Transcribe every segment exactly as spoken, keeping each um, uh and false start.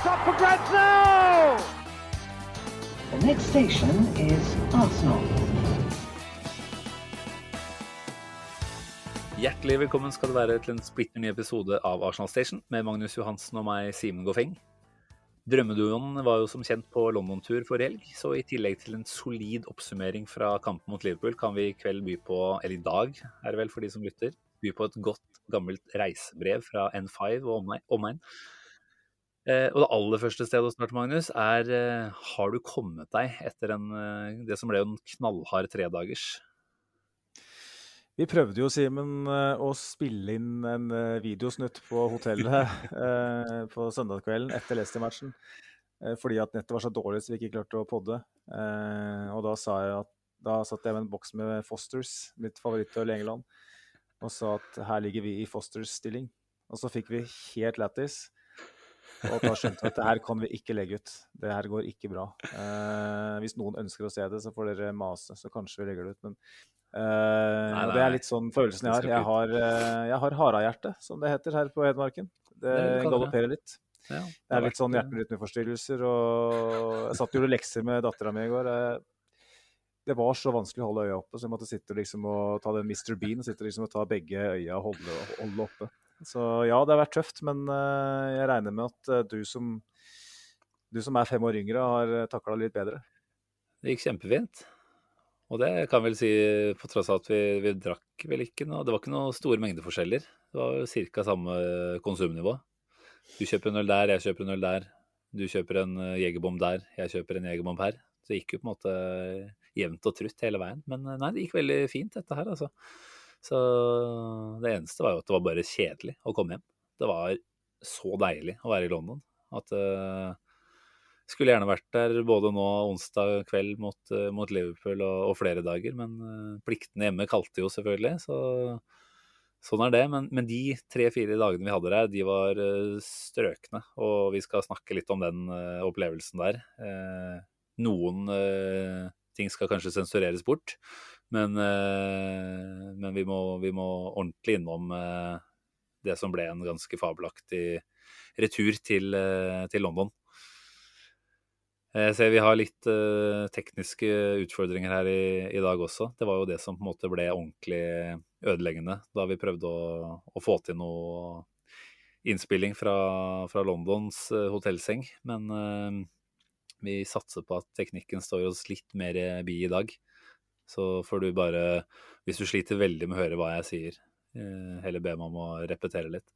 up for grabs now! The next station is Arsenal. Hjertelig velkommen skal det være til en splitter ny episode av Arsenal Station med Magnus Johansen og meg, Simen Goffeng. Drømmeduoen var jo som kjent på London-tur for helg, så i tillegg til en solid oppsummering fra kampen mot Liverpool kan vi i kveld by på, eller i dag er det vel for de som lytter, by på et godt gammelt reisebrev fra N fem og omegn. Eh, og det aller første stedet å starte, Magnus, er eh, har du kommet deg etter en, eh, det som ble en knallhard tredagers? Vi prøvde jo, Simen, å spille inn en videosnutt på hotellet eh, på søndagskvelden etter Leicester-matchen, eh, fordi at nettet var så dårlig så vi ikke klarte å podde. Eh, og da sa jeg at da satt jeg med en boks med Fosters, mitt favorittøl i England, og sa at her ligger vi i Fosters stilling. Og så fikk vi helt lættis, og da skjønte vi at det her kan vi ikke legge ut. Det her går ikke bra. Eh, hvis noen ønsker å se det, så får dere mase, så kanskje vi legger det ut, men Uh, nei, nei, det er litt sånn følelsen jeg har. Jeg har, uh, jeg har harahjerte, som det heter her på Hedmarken. Det, det galopperer litt. Ja, det, det er litt sånn hjerterytmeforstyrrelser, og jeg satt og gjorde lekser med datteren min i går. Det var så vanskelig å holde øya oppe, så jeg måtte sitte liksom og ta den mister Bean, sitte liksom og ta begge øya og holde, holde oppe. Så ja, det har vært tøft, men uh, jeg regner med at uh, du, som, du som er fem år yngre har taklet litt bedre. Det gikk kjempefint. Og det kan vel si, på tross av at vi, vi drakk vel ikke noe, det var ikke noe store mengdeforskjeller. Det var jo cirka samme konsumnivå. Du kjøper en øl der, jeg kjøper en øl der. Du kjøper en jegerbomb der, jeg kjøper en jegerbomb her. Så det gikk jo på en måte jevnt og trutt hele veien. Men nei, det gikk veldig fint dette her, altså. Så det eneste var jo at det var bare kjedelig å komme hjem. Det var så deilig å være i London, at uh, skulle gjerne vært der både nå onsdag kveld mot, mot Liverpool og, og flere dager, men uh, pliktene hjemme kalte jo selvfølgelig, så sånn er det. Men, men de tre-fire dagene vi hadde der, de var uh, strøkne, og vi skal snakke litt om den uh, opplevelsen der. Uh, noen uh, ting skal kanskje sensureres bort, men, uh, men vi, må, vi må ordentlig innom uh, det som ble en ganske fabelaktig retur til, uh, til London. Jeg ser vi har litt uh, tekniske utfordringer her i, i dag også. Det var jo det som på en måte ble ordentlig ødeleggende da vi prøvde å, å få til noe innspilling fra, fra Londons uh, hotellseng. Men uh, vi satser på at teknikken står oss litt mer bi i dag. Så får du bare, hvis du sliter veldig med å høre hva jeg sier, uh, heller be meg om å repetere litt.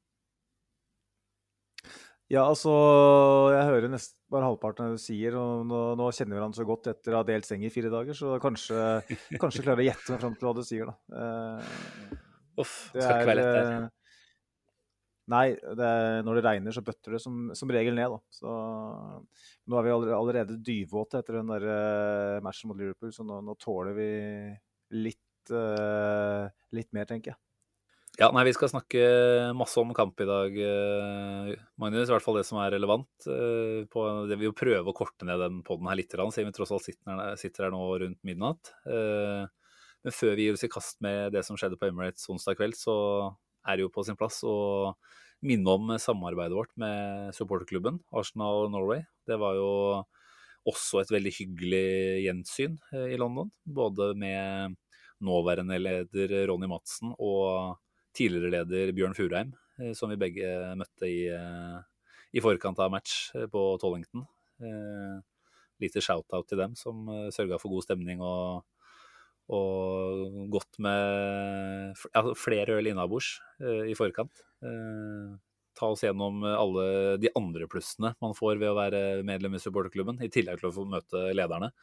Ja, altså, jeg hører nesten bare halvparten av det du sier, og nå, nå kjenner vi hverandre så godt etter å ha delt seng i fire dager, så kanskje, kanskje klarer jeg å gjette meg frem til hva du sier da. Uh, Uff, det skal ikke være lett der. Nei, det er, når det regner så bøtter det som, som regel ned da. Så nå er vi allerede, allerede dyvåte etter den der uh, matchen mot Liverpool, så nå, nå tåler vi litt, uh, litt mer, tenker jeg. Ja, nei, vi skal snakke masse om kamp i dag, Magnus, i hvert fall det som er relevant. På det vi jo prøver å korte ned den podden her litt, siden vi tross alt sitter, sitter her nå rundt midnatt. Men før vi gir oss i kast med det som skjedde på Emirates onsdag kveld, så er det jo på sin plass å minne om samarbeidet vårt med supporterklubben Arsenal Norway. Det var jo også et veldig hyggelig gjensyn i London, både med nåværende leder Ronny Madsen og tidligere leder Bjørn Furheim, som vi begge møtte i, i forkant av match på Tollington. Eh, lite shout-out til dem som sørget for god stemning og, og godt med ja, flere øl innabords eh, i forkant. Eh, ta oss gjennom alle de andre plussene man får ved å være medlem i supporterklubben, i tillegg til å få møte lederne.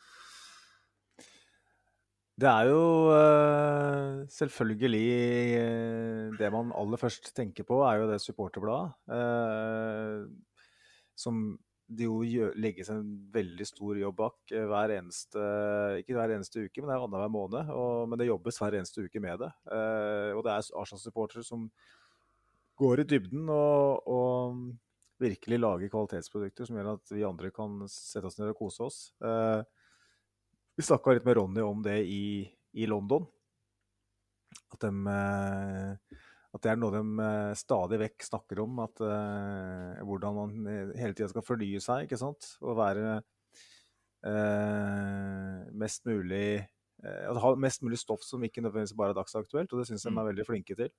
Det er jo uh, selvfølgelig uh, det man aller først tenker på er jo det supporterbladet, uh, som de jo gjør, legger seg en veldig stor jobb bak uh, hver eneste, ikke hver eneste uke, men det er annet hver måned, og, men det jobbes hver eneste uke med det. Uh, og det er Arsenal-supportere som går i dybden og, og virkelig lager kvalitetsprodukter som gjør at vi andre kan sette oss ned og kose oss. Uh, Vi snakket litt med Ronny om det i, i London, at de, at det er noe de eh, stadig vekk snakker om, at eh, hvordan man eh, hele tiden skal fornye seg, ikke sant? Og være eh, mest mulig, eh, at ha mest mulig stoff som ikke nødvendigvis bare er dagsaktuelt, og det synes jeg de er veldig flinke til.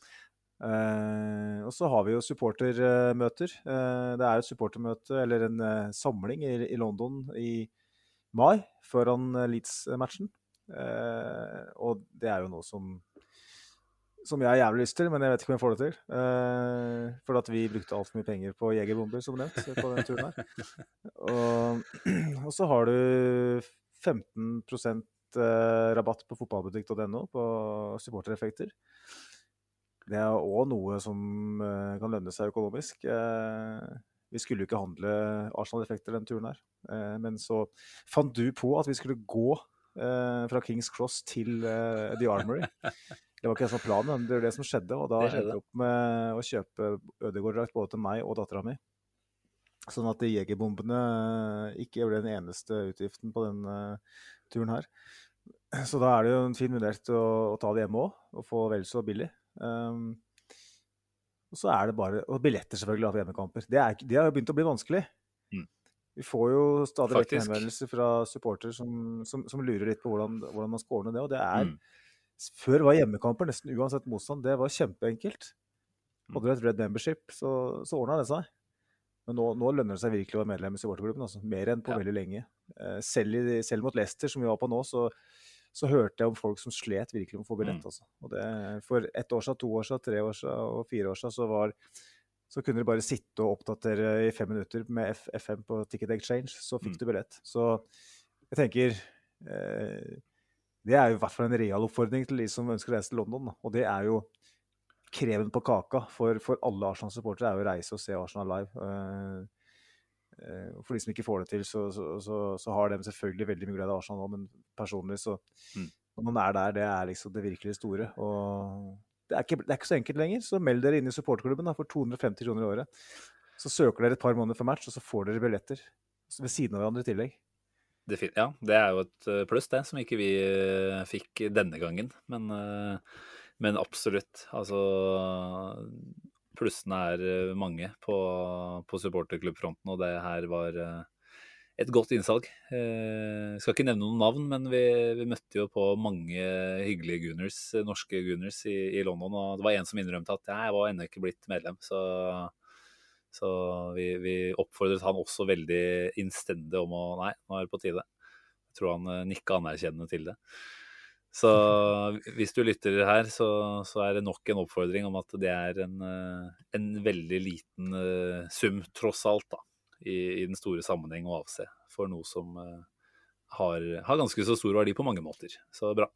Eh, og så har vi jo supportermøter. Eh, det er jo et supportermøte, eller en eh, samling i, i London i mai, foran eh, Leeds-matchen. Eh, og det er jo noe som som jeg har jævlig lyst til, men jeg vet ikke om jeg får det til. Eh, for at vi brukte alt for mye penger på jegerbomber, som nevnt, på den turen her. Og, og så har du femten prosent rabatt på fotballbutikk punkt no på supportereffekter. Det er også noe som eh, kan lønne seg økonomisk. Eh, vi skulle jo ikke handle Arsenal-effekter den turen her. Eh, men så fant du på at vi skulle gå eh, fra Kings Cross til eh, The Armory. Det var ikke en sånn plan, men det er det som skjedde, og da Det endte skjedde. jeg opp med å kjøpe Ødegaard-drakt både til meg og datteren min. Sånn at de jegerbombene ikke ble den eneste utgiften på den uh, turen her. Så da er det jo en fin mulighet å, å ta det hjemme også, og få vel så billig. Um, og så er det bare, og billetter selvfølgelig av hjemmekamper. Det, er, det har jo begynt å bli vanskelig. Mm. Vi får jo stadig vekk Faktisk. henvendelser fra supporter som, som, som lurer litt på hvordan, hvordan man skal ordne det, og det er Mm. før var hjemmekamper nesten uansett motstand. Det var kjempeenkelt. Hadde du et Red Membership, så, så ordnet det seg. Men nå, nå lønner det seg virkelig å være medlem i supporterklubben, altså. Mer enn på Ja. veldig lenge. Eh, selv, i, selv mot Leicester, som vi var på nå, så, så hørte jeg om folk som slet virkelig med å få billett. Mm. Altså. Og det, for ett år siden, to år siden, tre år siden og fire år siden, så, var, så kunne de bare sitte og oppdatere i fem minutter med F FM på Ticket Exchange, så fikk Mm. du billett. Så jeg tenker... Eh, det er jo i hvert fall en real oppfordring til de som ønsker å reise til London. Da. Og det er jo kreven på kaka for, for alle Arsenal-supportere er jo å reise og se Arsenal live. Uh, uh, for de som ikke får det til, så, så, så, så har de selvfølgelig veldig mye glede av Arsenal nå, men personlig så Mm. når man er der, det er liksom det virkelig store. Og det er, ikke, det er ikke så enkelt lenger, så meld dere inn i supporterklubben da, for to hundre og femti kroner i året. Så søker dere et par måneder for match, og så får dere billetter ved siden av hverandre i tillegg. Det, fin- ja, det er jo et eh, pluss, det, som ikke vi eh, fikk denne gangen. Men, eh, men absolutt. Altså, plussene er eh, mange på, på supporterklubbfronten, og det her var eh, et godt innsalg. Eh, skal ikke nevne noen navn, men vi, vi møtte jo på mange hyggelige Gunners, eh, norske Gunners i, i London, og det var en som innrømte at ja, jeg var ennå ikke blitt medlem, så... Så vi, vi oppfordret han også veldig innstendig om å, nei, nå er det på tide. Jeg tror han eh, nikket anerkjennende til det. Så hvis du lytter her, så, så er det nok en oppfordring om at det er en, eh, en veldig liten eh, sum, tross alt, da, i, i den store sammenheng å avse, for noe som eh, har, har ganske så stor verdi på mange måter. Så bra.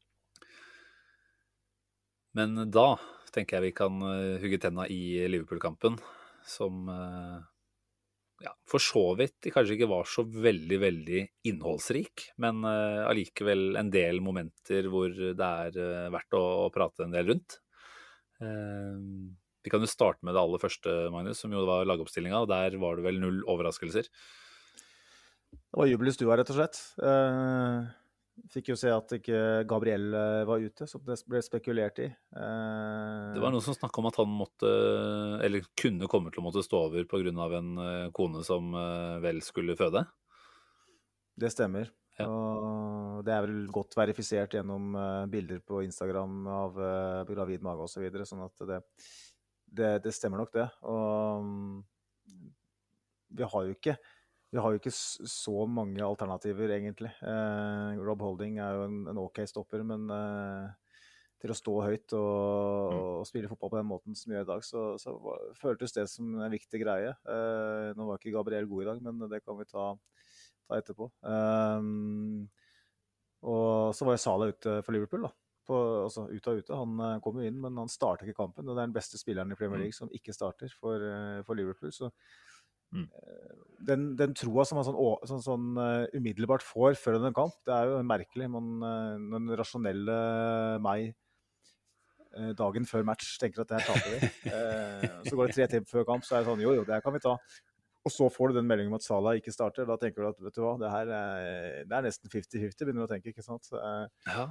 Men da tenker jeg vi kan eh, hugge tenna i Liverpool-kampen, som eh, ja, for så vidt kanskje ikke var så veldig, veldig innholdsrik, men eh, allikevel en del momenter hvor det er eh, verdt å, å prate en del rundt. Eh, vi kan jo starte med det aller første, Magnus, som jo var lagoppstillinga, og der var det vel null overraskelser. Det var jubel i stua, rett og slett. Eh, fikk jo se at ikke Gabriel eh, var ute, som det ble spekulert i. Eh, Det var noen som snakket om at han måtte, eller kunne komme til å måtte stå over på grunn av en eh, kone som eh, vel skulle føde. Det stemmer. Ja. Og det er vel godt verifisert gjennom eh, bilder på Instagram av eh, gravid mage og så videre, sånn at det, det, det stemmer nok det. Og mm, vi har jo ikke Vi har jo ikke s- så mange alternativer, egentlig. Eh, Rob Holding er jo en, en ok stopper, men eh, til å stå høyt og, Mm. og spille fotball på den måten som vi gjør i dag, så, så var, føltes det som en viktig greie. Eh, nå var ikke Gabriel god i dag, men det kan vi ta, ta etterpå. Um, og så var jo Salah ute for Liverpool, da. På, altså ute og ute. Han eh, kom jo inn, men han startet ikke kampen. Og det er den beste spilleren i Premier League som ikke starter for, eh, for Liverpool. Så Mm. den, den troa som man sånn, å- sånn, sånn uh, umiddelbart får før en kamp, det er jo merkelig. Man, uh, når den rasjonelle meg uh, dagen før match tenker at det her taper vi. Uh, så går det tre timer før kamp, så er det sånn, jo jo, det her kan vi ta. Og så får du den meldingen om at Salah ikke starter. Da tenker du at, vet du hva, det her er, det er nesten femti femti, begynner du å tenke, ikke sant? Uh, Ja,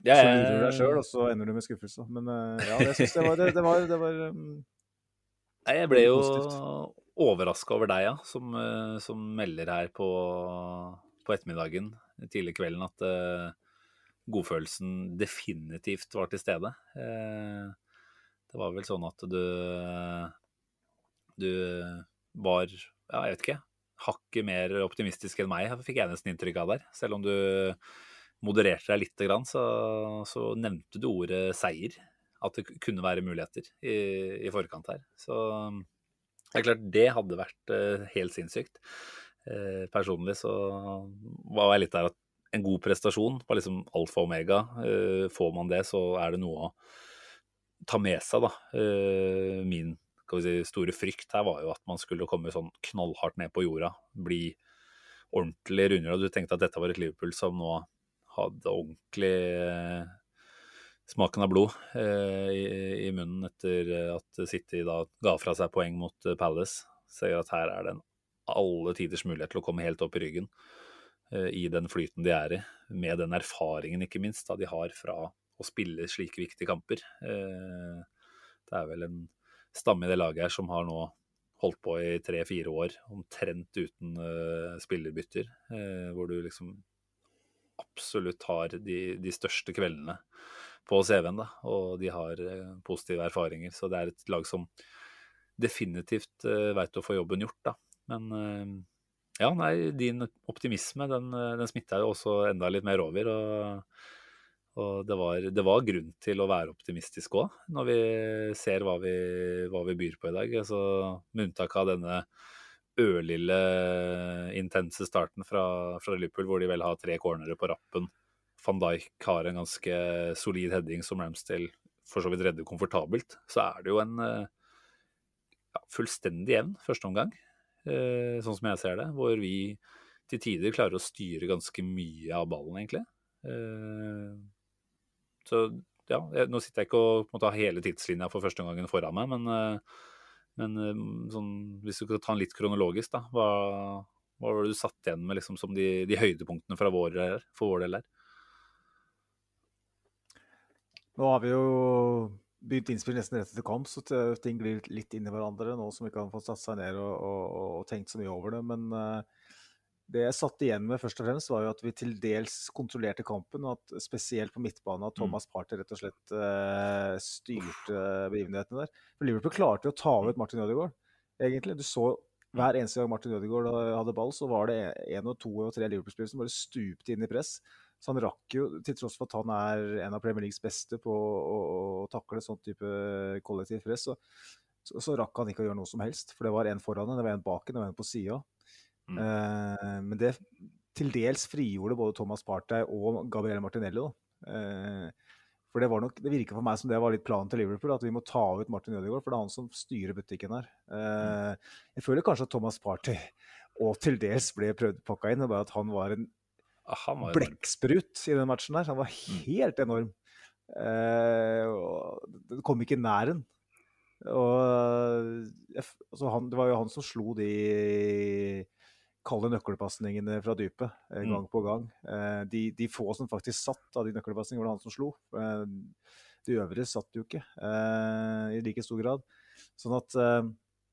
Ja, Så lurer du deg selv, jeg, og så ender du med skuffelse. Men eh, ja, jeg synes det var, det, det var, det var um, Nei, jeg ble veldig jo positivt. overraska over deg, ja, som, eh, som melder her på, på ettermiddagen, tidlig i kvelden, at eh, godfølelsen definitivt var til stede. Eh, det var vel sånn at du, du var, ja, jeg vet ikke, hakket mer optimistisk enn meg, fikk jeg nesten inntrykk av der. Selv om du modererte deg litt, grann, så, så nevnte du ordet seier. At det kunne være muligheter i, i forkant her. Så det er klart, det hadde vært eh, helt sinnssykt. Eh, personlig så var jeg litt der at en god prestasjon var liksom alfa og omega. Eh, får man det, så er det noe å ta med seg, da. Eh, min skal vi si, store frykt her var jo at man skulle komme sånn knallhardt ned på jorda. Bli ordentlig rundere. Og du tenkte at dette var et Liverpool som nå hadde ordentlig eh, smaken av blod eh, i, i munnen etter at City da ga fra seg poeng mot eh, Palace. Ser at her er det en alle tiders mulighet til å komme helt opp i ryggen eh, i den flyten de er i, med den erfaringen ikke minst da de har fra å spille slike viktige kamper. Eh, det er vel en stamme i det laget her som har nå holdt på i tre-fire år, omtrent uten eh, spillerbytter, eh, hvor du liksom absolutt har de, de største kveldene på C V-en, da, og de har eh, positive erfaringer, så det er et lag som definitivt eh, vet å få jobben gjort, da. Men eh, ja, nei, din optimisme, den, den smittet jo også enda litt mer over, og, og det, var, det var grunn til å være optimistisk også, når vi ser hva vi, hva vi byr på i dag. Altså, med unntak av denne ørlille intense starten fra, fra Liverpool, hvor de vel har tre cornere på rappen. Van Dijk har en ganske solid heading som Ramsdale for så vidt redder komfortabelt. Så er det jo en ja, fullstendig jevn første omgang, eh, sånn som jeg ser det, hvor vi til tider klarer å styre ganske mye av ballen, egentlig. Eh, så ja, jeg, nå sitter jeg ikke og på en måte har hele tidslinja for første omgangen foran meg, men eh, Men sånn, hvis du kan ta den litt kronologisk, da, hva, hva var det du satt igjen med liksom, som de, de høydepunktene fra vår, for vår del her? Nå har vi jo begynt innspill nesten rett etter kamp, så ting blir litt inn i hverandre nå som vi kan få satt seg ned og, og, og tenkt så mye over det. Men uh, det jeg satt igjen med først og fremst var jo at vi til dels kontrollerte kampen, og at spesielt på midtbanen at Thomas Partey rett og slett uh, styrte begivenhetene der. For Liverpool klarte jo å ta ut Martin Ødegaard, egentlig. Du så hver eneste gang Martin Ødegaard hadde ball, så var det en og to og tre Liverpool-spillere som bare stupte inn i press. Så han rakk jo, til tross for at han er en av Premier Leagues beste på å, å takle sånn type kollektiv press, så, så, så rakk han ikke å gjøre noe som helst. For det var en foran, det var en bak, det var en på siden. Mm. Uh, men det til dels frigjorde både Thomas Partey og Gabriel Martinelli da. Uh, for det var nok, det virker for meg som det var litt planen til Liverpool, at vi må ta ut Martin Ødegaard, for det er han som styrer butikken her. Uh, jeg føler kanskje at Thomas Partey og til dels ble prøvd pakket inn, og bare at han var en ah, blekksprut i den matchen her. Han var helt enorm. Uh, det kom ikke næren. Og altså han, det var jo han som slo de kalde nøkkelpassningene fra dypet eh, gang på gang. Eh, de, de få som faktisk satt av de nøkkelpassningene var det han som slo. Eh, de øvrige satt jo ikke eh, i like stor grad. Sånn at eh,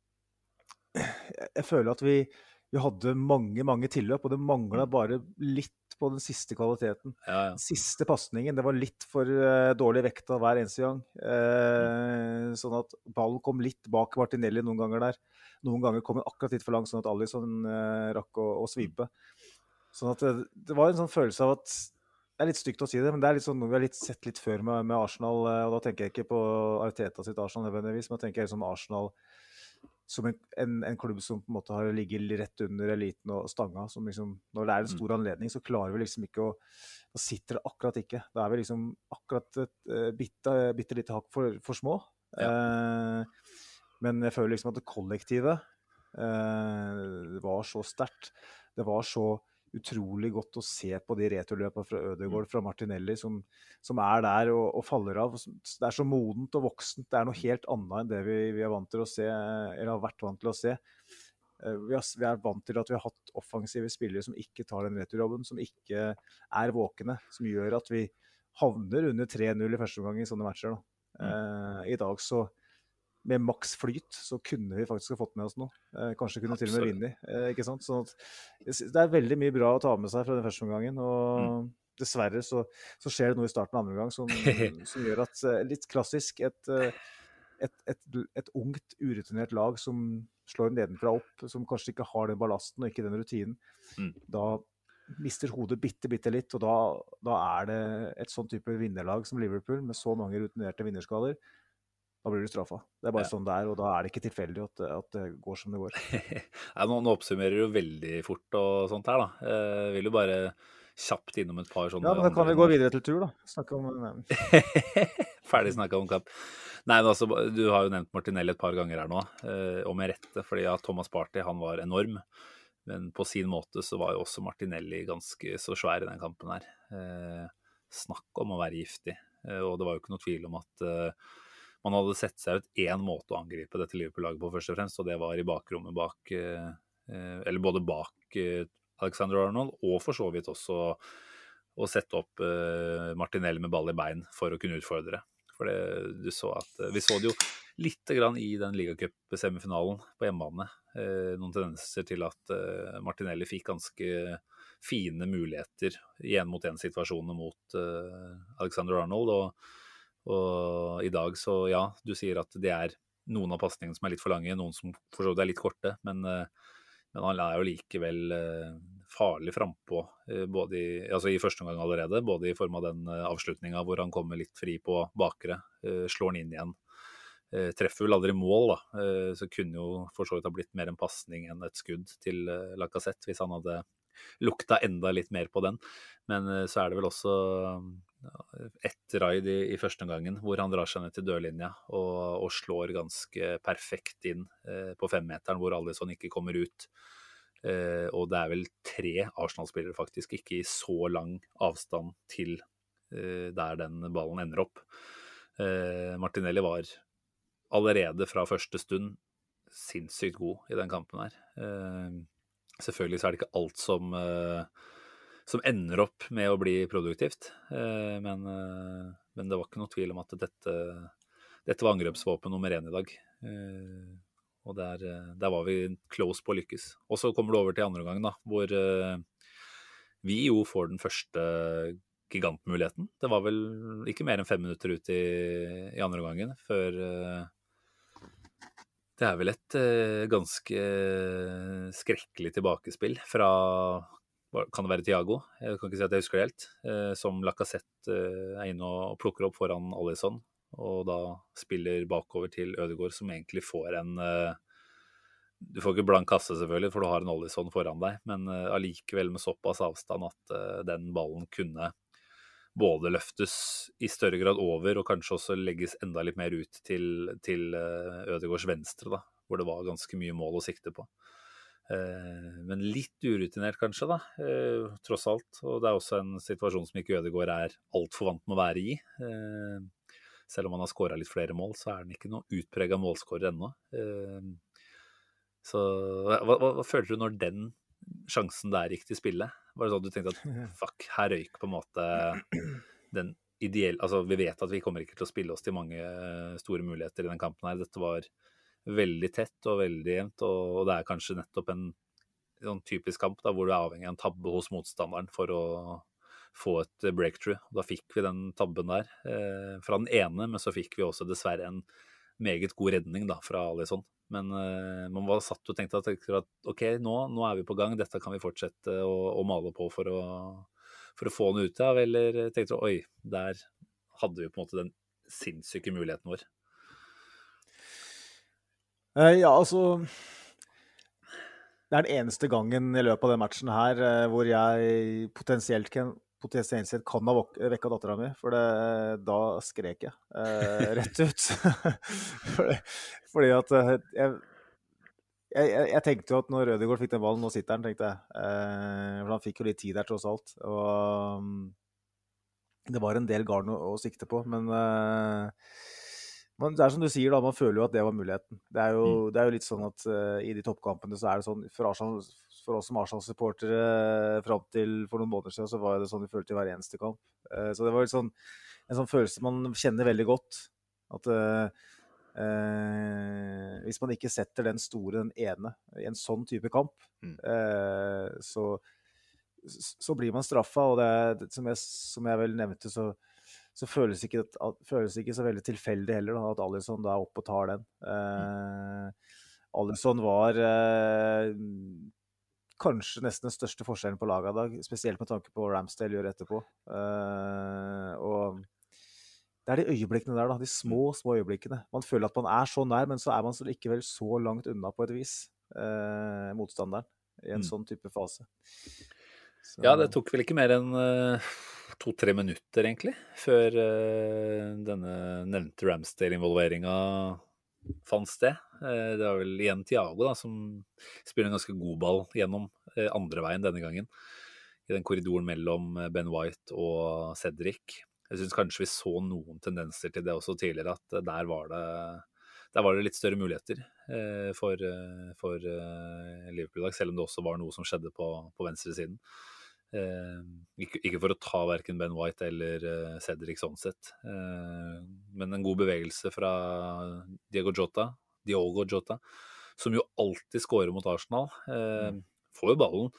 jeg føler at vi, vi hadde mange, mange tilløp, og det manglet bare litt på den siste kvaliteten. Ja, ja. Siste passningen, det var litt for uh, dårlig vekt av hver eneste gang. Uh, sånn at ballen kom litt bak Martinelli noen ganger der. Noen ganger kom den akkurat litt for langt, sånn at Alisson uh, rakk å, å svipe. Sånn at det, det var en sånn følelse av at, det er litt stygt å si det, men det er litt sånn noe vi har litt sett litt før med, med Arsenal, uh, og da tenker jeg ikke på Arteta sitt Arsenal nødvendigvis, men da tenker jeg sånn Arsenal som en, en, en klubb som på en måte har ligget rett under eliten og stanga, som liksom, når det er en stor anledning, så klarer vi liksom ikke å, da sitter det akkurat ikke. Da er vi liksom akkurat et uh, bitte, bitte litt hakk for, for små. Ja. Uh, men jeg føler liksom at det kollektive uh, var så sterkt. Det var så utrolig godt å se på de returløpene fra Ødegaard, fra Martinelli, som, som er der og, og faller av. Det er så modent og voksent. Det er noe helt annet enn det vi, vi er vant til å se, eller har vært vant til å se. Vi, har, vi er vant til at vi har hatt offensive spillere som ikke tar den returjobben, som ikke er våkne, som gjør at vi havner under tre null i første omgang i sånne matcher. Da. Eh, I dag så, med maks flyt, så kunne vi faktisk ha fått med oss noe. Eh, kanskje kunne til og med Absolutt. vinne, eh, ikke sant? Sånn at jeg sy- det er veldig mye bra å ta med seg fra den første omgangen, og dessverre så, så skjer det noe i starten av andre omgang som, som gjør at, eh, litt klassisk, et, eh, et, et, et ungt, urutinert lag som slår nedenfra opp, som kanskje ikke har den ballasten og ikke den rutinen, Mm. da mister hodet bitte, bitte litt, og da, da er det et sånn type vinnerlag som Liverpool, med så mange rutinerte vinnerskader. Da blir du straffa. Det er bare Ja. sånn det er, og da er det ikke tilfeldig at, at det går som det går. Ja, nå, nå oppsummerer du veldig fort og sånt her, da. Jeg vil jo bare kjapt innom et par sånne Ja, men da kan vi andre gå videre til tur, da. Snakke om nei. Ferdig snakka om kamp. Nei, men altså, du har jo nevnt Martinelli et par ganger her nå, eh, og med rette, fordi ja, Thomas Partey, han var enorm, men på sin måte så var jo også Martinelli ganske så svær i den kampen her. Eh, snakk om å være giftig, eh, og det var jo ikke noe tvil om at eh, man hadde sett seg ut én måte å angripe dette Liverpool-laget på først og fremst, og det var i bakrommet bak, eh, eh, eller både bak eh, Alexander Arnold, og for så vidt også å sette opp eh, Martinelli med ball i bein for å kunne utfordre. For det, du så at, eh, vi så det jo litt grann i den ligacup-semifinalen på hjemmebane. Eh, noen tendenser til at eh, Martinelli fikk ganske fine muligheter i en-mot-en-situasjoner mot eh, Alexander Arnold, og, og i dag så ja, du sier at det er noen av passningene som er litt for lange, noen som for så vidt er litt korte, men eh, men han er jo likevel eh, farlig frempå, eh, både i, altså i første omgang allerede, både i form av den eh, avslutningen hvor han kommer litt fri på bakre, eh, slår han inn igjen. Eh, treffer vel aldri mål, da, eh, så kunne jo for så vidt ha blitt mer en passning enn et skudd til eh, Lacazette, hvis han hadde lukta enda litt mer på den. Men eh, så er det vel også eh, ett raid i, i første omgangen, hvor han drar seg ned til dørlinja og, og slår ganske perfekt inn eh, på femmeteren, hvor Alisson ikke kommer ut. Eh, og det er vel tre Arsenal-spillere faktisk, ikke i så lang avstand til eh, der den ballen ender opp. Eh, Martinelli var allerede fra første stund sinnssykt god i den kampen her. Eh, selvfølgelig så er det ikke alt som, eh, som ender opp med å bli produktivt, eh, men, eh, men det var ikke noe tvil om at dette, dette var angrepsvåpen nummer én i dag. Eh, og der, der var vi close på å lykkes. Og så kommer det over til andre omgang, da, hvor eh, vi jo får den første gigantmuligheten. Det var vel ikke mer enn fem minutter ut i, i andre omgangen før eh, det er vel et eh, ganske skrekkelig tilbakespill fra, kan det være Thiago? Jeg kan ikke si at jeg husker det helt, eh, som Lacazette eh, er inne og plukker opp foran Alisson, og da spiller bakover til Ødegaard, som egentlig får en eh, du får ikke blank kasse selvfølgelig, for du har en Alisson foran deg, men eh, allikevel med såpass avstand at eh, den ballen kunne både løftes i større grad over, og kanskje også legges enda litt mer ut til, til Ødegaards venstre, da, hvor det var ganske mye mål å sikte på. Eh, men litt urutinert kanskje, da, eh, tross alt. Og det er også en situasjon som ikke Ødegaard er alt for vant med å være i. Eh, selv om han har skåret litt flere mål, så er han ikke noe utpreget målskårer ennå. Eh, så hva, hva, hva følte du når den sjansen der gikk til spille? Var det sånn at du tenkte at fuck, her røyk på en måte den ideelle, altså vi vet at vi kommer ikke til å spille oss til mange store muligheter i den kampen her. Dette var veldig tett og veldig jevnt, og det er kanskje nettopp en sånn typisk kamp da, hvor du er avhengig av en tabbe hos motstanderen for å få et breakthrough. Da fikk vi den tabben der eh, fra den ene, men så fikk vi også dessverre en meget god redning da, fra Alisson. Men uh, man var satt og tenkte at, at ok, nå, nå er vi på gang, dette kan vi fortsette å, å male på for å, for å få den ut av, eller tenkte du, oi, der hadde vi på en måte den sinnssyke muligheten vår. Uh, ja, altså, det er den eneste gangen i løpet av den matchen her uh, hvor jeg potensielt kan, potensielt sett kan ha vekket datteren min, for det, da skrek jeg uh, rett ut. fordi, fordi at uh, jeg, jeg, jeg tenkte jo at når Ødegaard fikk den ballen, nå sitter han, tenkte jeg. Uh, for han fikk jo litt tid der tross alt. Og um, det var en del garn å, å sikte på, men, uh, men det er som du sier da, man føler jo at det var muligheten. Det er jo, mm. det er jo litt sånn at uh, i de toppkampene så er det sånn, for Arsenal, for oss som Arsenal-supportere frem til for noen måneder siden, så var det sånn vi følte i hver eneste kamp. Uh, så det var sånn, en sånn følelse man kjenner veldig godt. At uh, uh, hvis man ikke setter den store, den ene, i en sånn type kamp, mm. uh, så, så blir man straffa. Og det, det, som, jeg, som jeg vel nevnte, så så føles ikke, føles ikke så veldig tilfeldig heller da, at Alisson da er oppe og tar den. Eh, Alisson var eh, kanskje nesten den største forskjellen på laget i dag, spesielt med tanke på hva Ramsdale gjør etterpå. Eh, og det er de øyeblikkene der da, de små, små øyeblikkene. Man føler at man er så nær, men så er man så likevel så langt unna på et vis, eh, motstanderen, i en mm. sånn type fase. Så. Ja, det tok vel ikke mer enn uh, to-tre minutter egentlig, før uh, denne nevnte Ramsdale-involveringa fant sted. Uh, det var vel igjen Thiago da, som spiller en ganske god ball gjennom uh, andre veien denne gangen, i den korridoren mellom Ben White og Cedric. Jeg synes kanskje vi så noen tendenser til det også tidligere, at uh, der var det Der var det litt større muligheter uh, for, uh, for uh, Liverpool i dag, selv om det også var noe som skjedde på, på venstre siden. Uh, ikke, ikke for å ta hverken Ben White eller uh, Cedric sånn sett, uh, men en god bevegelse fra Diego Jota, Diogo Jota, som jo alltid scorer mot Arsenal. Uh, mm. Får jo ballen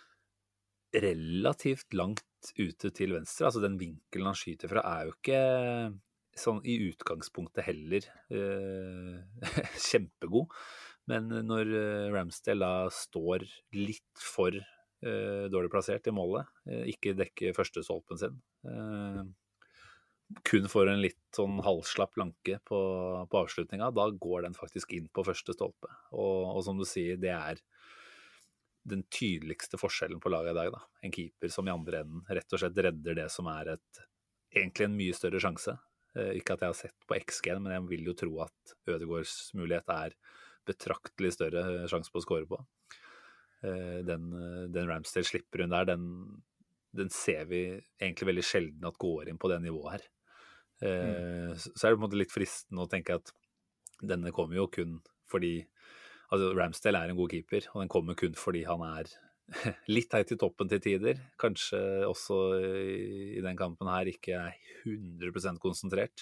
relativt langt ute til venstre. Altså den vinkelen han skyter fra er jo ikke sånn i utgangspunktet heller uh, kjempegod, men når uh, Ramsdale da står litt for uh, dårlig plassert i målet, uh, ikke dekker første stolpen sin, uh, kun får en litt sånn halvslapp lanke på, på avslutninga, da går den faktisk inn på første stolpe, og, og som du sier, det er den tydeligste forskjellen på laget i dag da. En keeper som i andre enden rett og slett redder det som er et, egentlig en mye større sjanse. Ikke at jeg har sett på X G, men jeg vil jo tro at Ødegaards mulighet er betraktelig større sjanse på å score på. Den, den Ramsdale slipper hun der, den, den ser vi egentlig veldig sjelden at går inn på det nivået her. Mm. Så er det på en måte litt fristende å tenke at denne kommer jo kun fordi altså Ramsdale er en god keeper, og den kommer kun fordi han er litt høyt i toppen til tider, kanskje også i den kampen her ikke er hundre prosent konsentrert,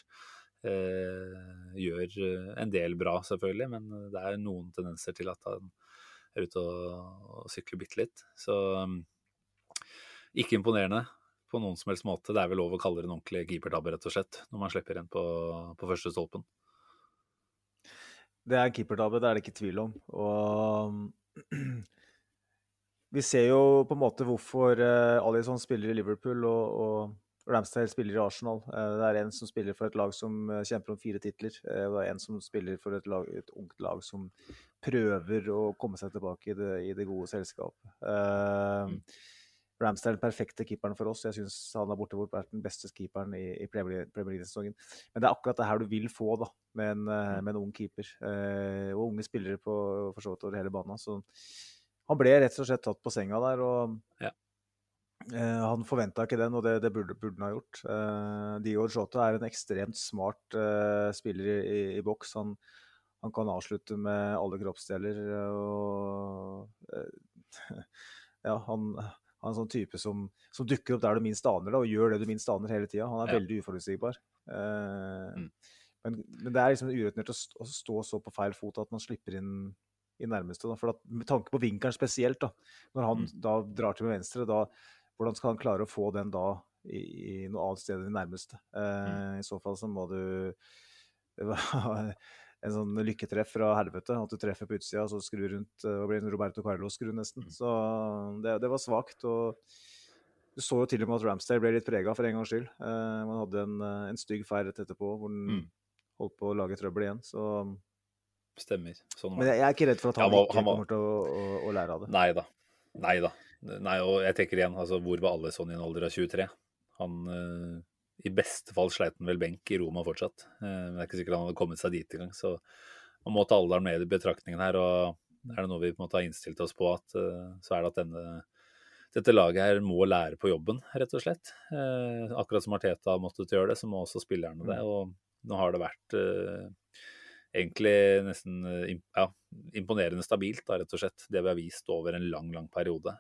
eh, gjør en del bra selvfølgelig, men det er noen tendenser til at han er ute og sykler bitte litt, så um, ikke imponerende på noen som helst måte. Det er vel lov å kalle det en ordentlig keepertabbe rett og slett, når man slipper en på, på første stolpen. Det er en keepertabbe, det er det ikke tvil om, og vi ser jo på en måte hvorfor uh, Alisson spiller i Liverpool og, og Ramsdale spiller i Arsenal. Uh, det er en som spiller for et lag som uh, kjemper om fire titler. Uh, det er en som spiller for et, lag, et ungt lag som prøver å komme seg tilbake i det, i det gode selskapet. Uh, mm. Ramsdale er den perfekte keeperen for oss. Jeg synes han har borte bort vært den beste keeperen i, i Premier League-sesongen. Men det er akkurat det her du vil få da, med en, uh, med en ung keeper. Uh, og unge spillere på for så vidt over hele banen. Så han ble rett og slett tatt på senga der, og ja. uh, han forventet ikke den, og det, det burde, burde han ha gjort. Uh, Diego Jota er en ekstremt smart uh, spiller i, i, i boks. Han, han kan avslutte med alle kroppsdeler, og uh, ja, han, han er en sånn type som, som dukker opp der du minst aner, da, og gjør det du minst aner hele tiden. Han er ja. veldig uforutsigbar. Uh, mm. men, men det er liksom urettnert å, å stå så på feil fot at man slipper inn i nærmeste, da. For at, med tanke på vinkelen spesielt, da, når han mm. da drar til med venstre, da, hvordan skal han klare å få den da i, i noe annet sted enn i nærmeste? Eh, mm. I så fall så må du en sånn lykketreff fra helvete, at du treffer på utsida, så skrur rundt, og blir en Roberto Carlos-skru nesten. Mm. Så det, det var svagt, og du så jo til og med at Ramsdale ble litt preget for en gangs skyld. Eh, man hadde en, en stygg feil rett etterpå, hvor den mm. holdt på å lage trøbbel igjen, så stemmer. Sånn men jeg er ikke redd for at han, han var, ikke han var... kommer til å, å, å lære av det. Nei da. Nei da. Nei, og jeg tenker igjen, altså, hvor var Alisson i en alder av tjuetre? Han, uh, i beste fall sleit han vel benk i Roma fortsatt. Uh, men det er ikke sikkert han hadde kommet seg dit i gang, så man må ta alderen med i betraktningen her, og er det noe vi på en måte har innstilt oss på, at, uh, så er det at denne, dette laget her må lære på jobben, rett og slett. Uh, akkurat som Arteta har måttet gjøre det, så må også spillerne det, og nå har det vært... Uh, egentlig nesten ja, imponerende stabilt, da, rett og slett. Det vi har vist over en lang, lang periode.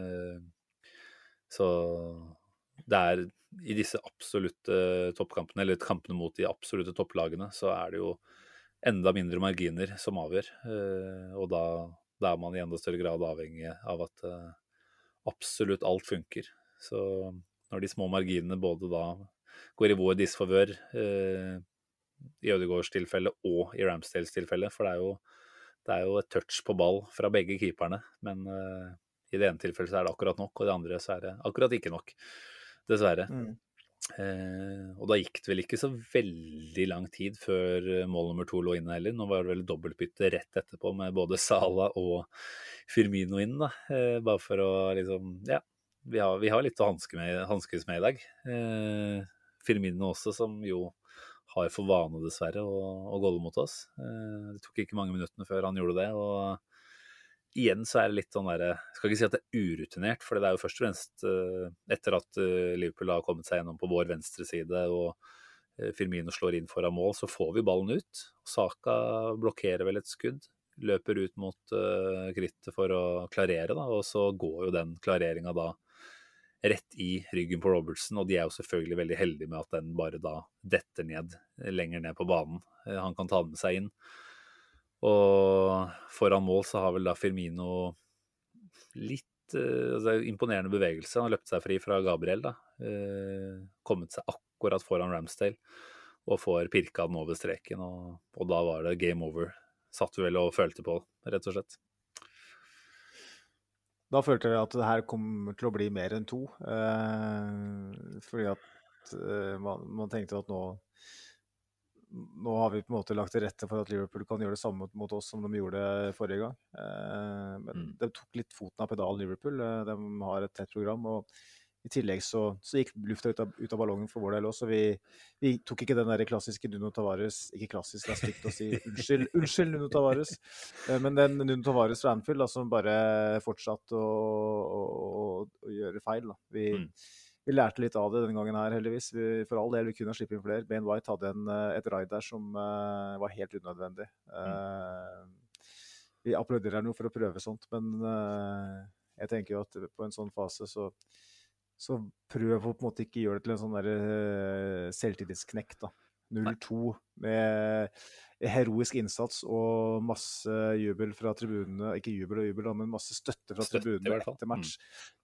Så det er i disse absolutte toppkampene, eller kampene mot de absolutte topplagene, så er det jo enda mindre marginer som avgjør. Og da, da er man i enda større grad avhengig av at absolutt alt funker. Så når de små marginene både da går i vår disfavør, eh, i Ødegaards tilfelle og i Ramsdales tilfelle, for det er jo, det er jo et touch på ball fra begge keeperne, men eh, i det ene tilfellet så er det akkurat nok, og i det andre så er det akkurat ikke nok, dessverre. Mm. Eh, og da gikk det vel ikke så veldig lang tid før mål nummer to lå inne heller. Nå var det vel dobbeltbytte rett etterpå med både Salah og Firmino inn, da. Eh, bare for å liksom, ja, vi har, vi har litt å hanske med, hanskes med i dag. Eh, Firmino også, som jo har for vane dessverre å, å golle mot oss. Eh, det tok ikke mange minuttene før han gjorde det, og igjen så er det litt sånn der, jeg skal ikke si at det er urutinert, for det er jo først og fremst uh, etter at uh, Liverpool har kommet seg gjennom på vår venstre side, og uh, Firmino slår inn foran mål, så får vi ballen ut. Saka blokkerer vel et skudd, løper ut mot uh, krittet for å klarere, da, og så går jo den klareringen da rett i ryggen på Robertson, og de er jo selvfølgelig veldig heldige med at den bare da detter ned, lenger ned på banen. Uh, han kan ta den med seg inn. Og foran mål så har vel da Firmino litt uh, altså imponerende bevegelse. Han har løpt seg fri fra Gabriel, da. Uh, kommet seg akkurat foran Ramsdale og får pirka den over streken. Og, og da var det game over. Satt vi vel og følte på, rett og slett. Da følte jeg at det her kommer til å bli mer enn to. Uh, fordi at uh, man, man tenkte at nå Nå har vi på en måte lagt til rette for at Liverpool kan gjøre det samme mot oss som de gjorde forrige gang. Eh, men mm. de tok litt foten av pedalen Liverpool. Eh, de har et tett program, og i tillegg så, så gikk lufta ut av, ut av ballongen for vår del også. Vi, vi tok ikke den der klassiske Nuno Tavares, ikke klassisk, det er stygt å si, unnskyld, unnskyld Nuno Tavares, eh, men den Nuno Tavares fra Anfield, da, som bare fortsatte å, å, å, å gjøre feil. Da. Vi... Mm. Vi lærte litt av det denne gangen her, heldigvis. Vi, for all del, vi kunne slippe inn flere. Ben White hadde en, et raid der som uh, var helt unødvendig. Uh, vi applauderer noe for å prøve sånt, men uh, jeg tenker jo at på en sånn fase så, så prøv å på en måte ikke gjøre det til en sånn der uh, selvtillitsknekk, da. null to med heroisk innsats og masse jubel fra tribunene. Ikke jubel og jubel, men masse støtte fra støtte, tribunene etter match.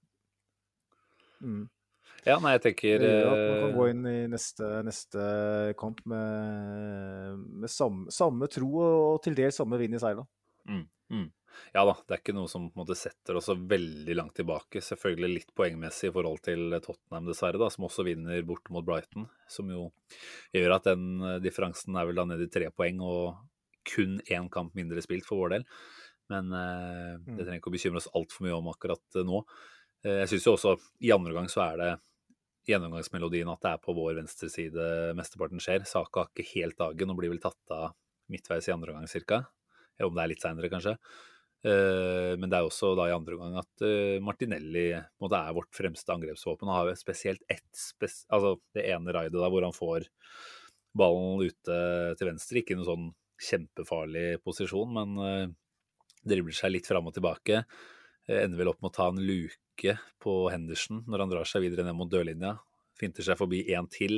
Mm. Mm. Ja, nei, jeg tenker ja, man kan gå inn i neste, neste kamp med, med samme, samme tro og til dels samme vind i seilet. Mm, mm. Ja da, det er ikke noe som på en måte setter oss så veldig langt tilbake. Selvfølgelig litt poengmessig i forhold til Tottenham dessverre, da, som også vinner bort mot Brighton, som jo gjør at den differansen er vel da ned i tre poeng og kun én kamp mindre spilt for vår del. Men eh, det trenger ikke å bekymre oss alt for mye om akkurat nå. Eh, jeg synes jo også i andre gang så er det gjennomgangsmelodien at det er på vår venstre side mesteparten skjer. Saka har ikke helt dagen og blir vel tatt av midtveis i andre gang cirka. Eller om det er litt senere kanskje. Uh, men det er også da i andre gang at uh, Martinelli måtte er vårt fremste angrepsvåpen. Han har jo spesielt ett, spes altså det ene raidet da hvor han får ballen ute til venstre. Ikke noen sånn kjempefarlig posisjon, men uh, dribler seg litt frem og tilbake. Uh, ender vel opp med å ta en luke på Henderson når han drar seg videre ned mot dørlinja, finter seg forbi en til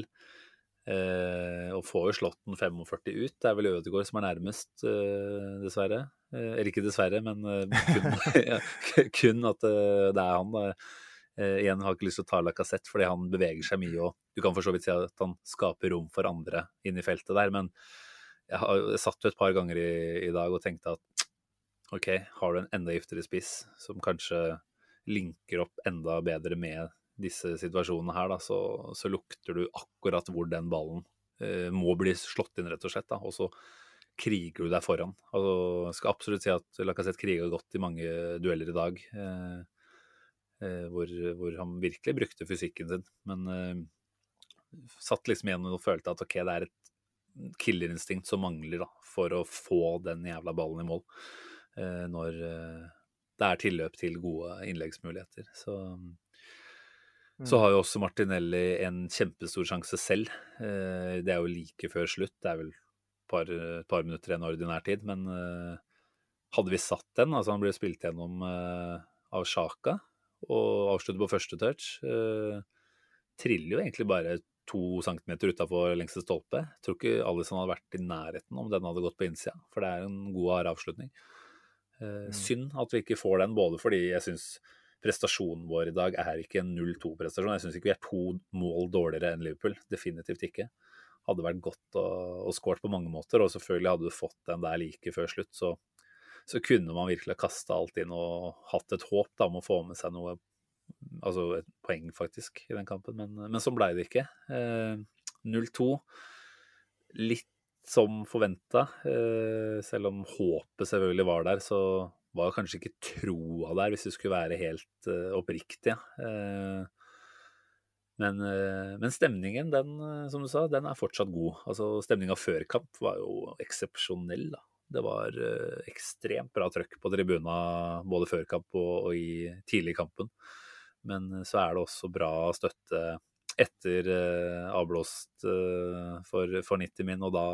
eh, og får jo slått den femogførti ut. Det er vel Ødegaard som er nærmest, eh, dessverre. Eh, eller ikke dessverre, men eh, kun, ja, kun at eh, det er han. Da. Eh, igjen har jeg ikke lyst til å ta Lacazette fordi han beveger seg mye, og du kan for så vidt si at han skaper rom for andre inn i feltet der, men jeg har jeg satt jo et par ganger i, i dag og tenkte at ok, har du en enda giftigere spiss som kanskje linker opp enda bedre med disse situasjonene her, da, så, så lukter du akkurat hvor den ballen eh, må bli slått inn, rett og slett. Da, og så kriger du deg foran. Altså, jeg skal absolutt si at Lacazette kriger godt i mange dueller i dag, eh, eh, hvor, hvor han virkelig brukte fysikken sin. Men eh, satt liksom igjen og følte at ok, det er et killerinstinkt som mangler da, for å få den jævla ballen i mål eh, når eh, det er tilløp til gode innleggsmuligheter. Så, mm. så har jo også Martinelli en kjempestor sjanse selv. Eh, det er jo like før slutt. Det er vel par, et par minutter igjen ordinær tid, men uh, hadde vi satt den, altså han ble spilt gjennom uh, av Xhaka, og avsluttet på første touch, uh, triller jo egentlig bare to centimeter utenfor lengste stolpe. Jeg tror ikke Alisson hadde vært i nærheten om den hadde gått på innsida, for det er en god hard avslutning. Uh, mm. Synd at vi ikke får den, både fordi jeg synes prestasjonen vår i dag er ikke en null to prestasjon. Jeg synes ikke vi er to mål dårligere enn Liverpool. Definitivt ikke. Hadde vært godt å, å skåre på mange måter, og selvfølgelig hadde du fått den der like før slutt, så, så kunne man virkelig kastet alt inn og hatt et håp da, om å få med seg noe, altså et poeng faktisk i den kampen, men, men sånn ble det ikke. Eh, null to, litt som forventet, eh, selv om håpet selvfølgelig var der, så var kanskje ikke troa der, hvis det skulle være helt uh, oppriktig. Uh, men, uh, men stemningen, den, uh, som du sa, den er fortsatt god. Altså, stemningen før kamp var jo eksepsjonell, da. Det var uh, ekstremt bra trøkk på tribuna, både før kamp og, og i tidlig kampen. Men uh, så er det også bra støtte etter uh, avblåst uh, for, for nitti min, og da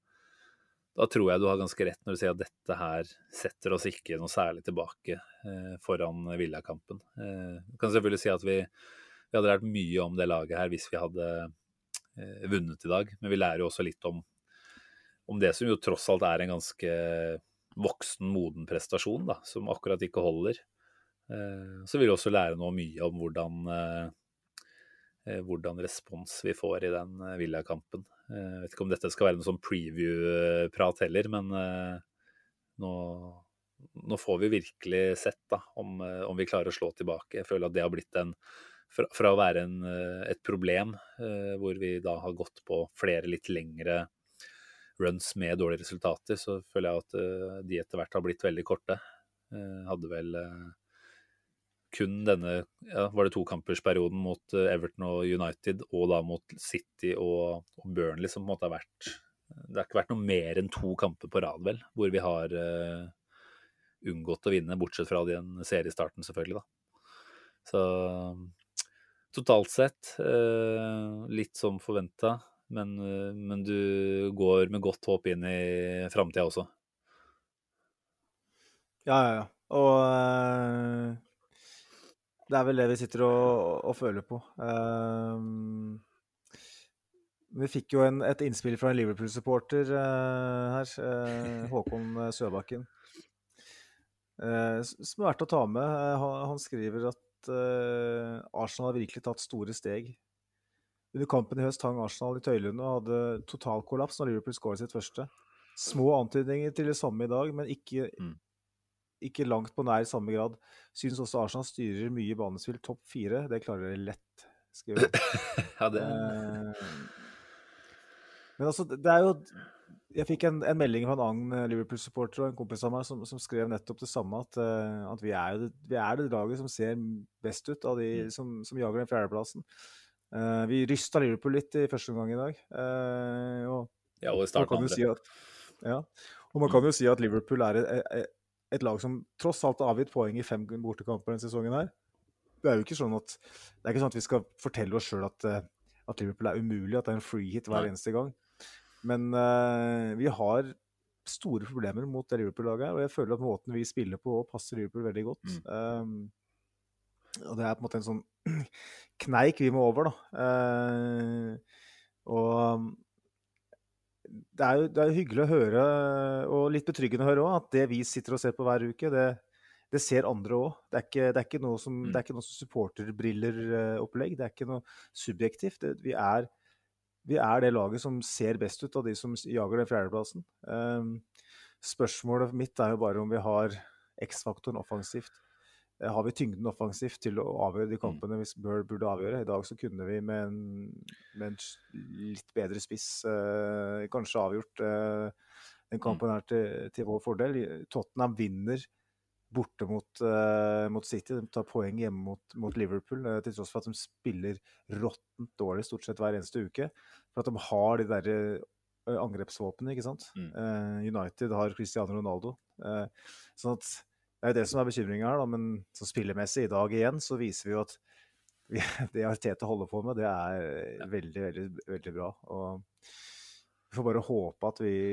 Da tror jeg du har ganske rett når du sier at dette her setter oss ikke noe særlig tilbake eh, foran Villa-kampen. Eh, du kan selvfølgelig si at vi, vi hadde lært mye om det laget her hvis vi hadde eh, vunnet i dag, men vi lærer jo også litt om, om det som jo tross alt er en ganske voksen, moden prestasjon, da, som akkurat ikke holder. Eh, så vil vi også lære noe mye om hvordan, eh, hvordan respons vi får i den eh, Villa-kampen. Jeg vet ikke om dette skal være noe sånn preview-prat heller, men uh, nå, nå får vi virkelig sett da, om, uh, om vi klarer å slå tilbake. Jeg føler at det har blitt en, fra, fra å være en, uh, et problem, uh, hvor vi da har gått på flere litt lengre runs med dårlige resultater, så føler jeg at uh, de etter hvert har blitt veldig korte. Uh, hadde vel... Uh, kun denne, ja, var det to kampersperioden mot Everton og United, og da mot City og, og Burnley, som på en måte har vært, det har ikke vært noe mer enn to kamper på rad, vel, hvor vi har uh, unngått å vinne, bortsett fra den seriestarten selvfølgelig da. Så totalt sett, uh, litt som forventet, men, uh, men du går med godt håp inn i fremtiden også. Ja, ja, ja. Og... Uh... Det er vel det vi sitter og, og føler på. Um, vi fikk jo en, et innspill fra en Liverpool-supporter uh, her, uh, Håkon Søbakken, uh, som er verdt å ta med. Uh, han, han skriver at uh, Arsenal har virkelig tatt store steg. Under kampen i høst hang Arsenal i tøylene og hadde total kollaps når Liverpool skåret sitt første. Små antydninger til det samme i dag, men ikke... Mm. Ikke langt på nær i samme grad. Synes også Arsenal styrer mye banespill. Topp fire, det klarer de lett, skriver jeg. Ja, det... Eh, men altså, det er jo... Jeg fikk en, en melding fra en annen Liverpool-supporter og en kompis av meg som, som skrev nettopp det samme, at, uh, at vi, er det, vi er det laget som ser best ut av de som, som jager den fjerdeplassen. Uh, vi rystet Liverpool litt i første omgang i dag. Uh, og, ja, og i starten andre. Si at, ja, og man kan jo si at Liverpool er et, et et lag som tross alt har avgitt poeng i fem bortekamper denne sesongen her. Det er jo ikke sånn at, det er ikke sånn at vi skal fortelle oss selv at, at Liverpool er umulig, at det er en free hit hver eneste gang. Men uh, vi har store problemer mot det Liverpool-laget, og jeg føler at måten vi spiller på passer Liverpool veldig godt. Mm. Um, og det er på en måte en sånn kneik vi må over, da. Uh, og Det er, jo, det er jo hyggelig å høre, og litt betryggende å høre også, at det vi sitter og ser på hver uke, det, det ser andre også. Det er ikke, det er ikke noe som, det er ikke noe som supporterbriller-opplegg, det er ikke noe subjektivt. Det, vi, er, vi er det laget som ser best ut av de som jager den fjerdeplassen. Um, spørsmålet mitt er jo bare om vi har X-faktoren offensivt. Har vi tyngden offensivt til å avgjøre de kampene vi burde avgjøre? I dag så kunne vi med en, med en litt bedre spiss eh, kanskje avgjort eh, den kampen her til, til vår fordel. Tottenham vinner borte mot, eh, mot City. De tar poeng hjemme mot, mot Liverpool, eh, til tross for at de spiller råttent dårlig stort sett hver eneste uke. For at de har de der eh, angrepsvåpene, ikke sant? Mm. Eh, United har Cristiano Ronaldo. Eh, sånn at det er jo det som er bekymringen her, da, men så spillemessig i dag igjen, så viser vi jo at vi, det Arteta holder på med, det er veldig, veldig, veldig bra. Og vi får bare håpe at vi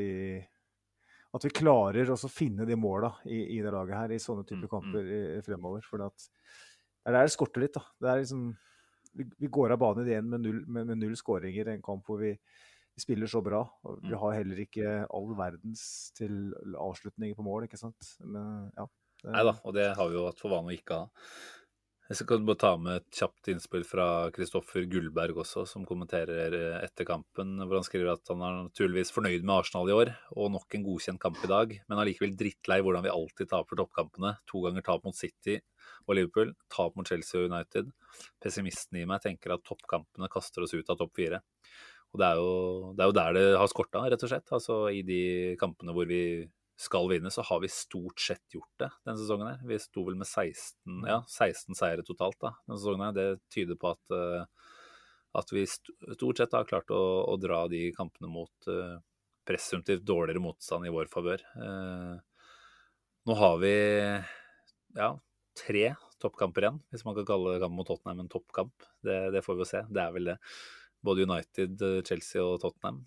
at vi klarer også å finne de måla i, i det laget her, i sånne typer kamper i, fremover. For at, det er der det skorter litt, da. Det er liksom, vi, vi går av banen igjen med null, med, med null skåringer i en kamp hvor vi, vi spiller så bra. Og vi har heller ikke all verdens til avslutninger på mål, ikke sant? Men, ja, det... Neida, og det har vi jo hatt for vane å ikke ha. Jeg skal bare ta med et kjapt innspill fra Kristoffer Gullberg også, som kommenterer etter kampen, hvor han skriver at han er naturligvis fornøyd med Arsenal i år, og nok en godkjent kamp i dag, men allikevel drittlei hvordan vi alltid taper toppkampene. To ganger tap mot City og Liverpool, tap mot Chelsea og United. Pessimisten i meg tenker at toppkampene kaster oss ut av topp fire. Og det er jo, det er jo der det har skortet, rett og slett. Altså i de kampene hvor vi skal vinne, så har vi stort sett gjort det denne sesongen her. Vi sto vel med seksten, ja, seksten seire totalt da, denne sesongen her. Det tyder på at, uh, at vi stort sett har klart å, å dra de kampene mot uh, presumptivt dårligere motstand i vår favør. Uh, nå har vi ja, tre toppkamper igjen, hvis man kan kalle kampen mot Tottenham en toppkamp. Det, det får vi jo se. Det er vel det. Både United, Chelsea og Tottenham.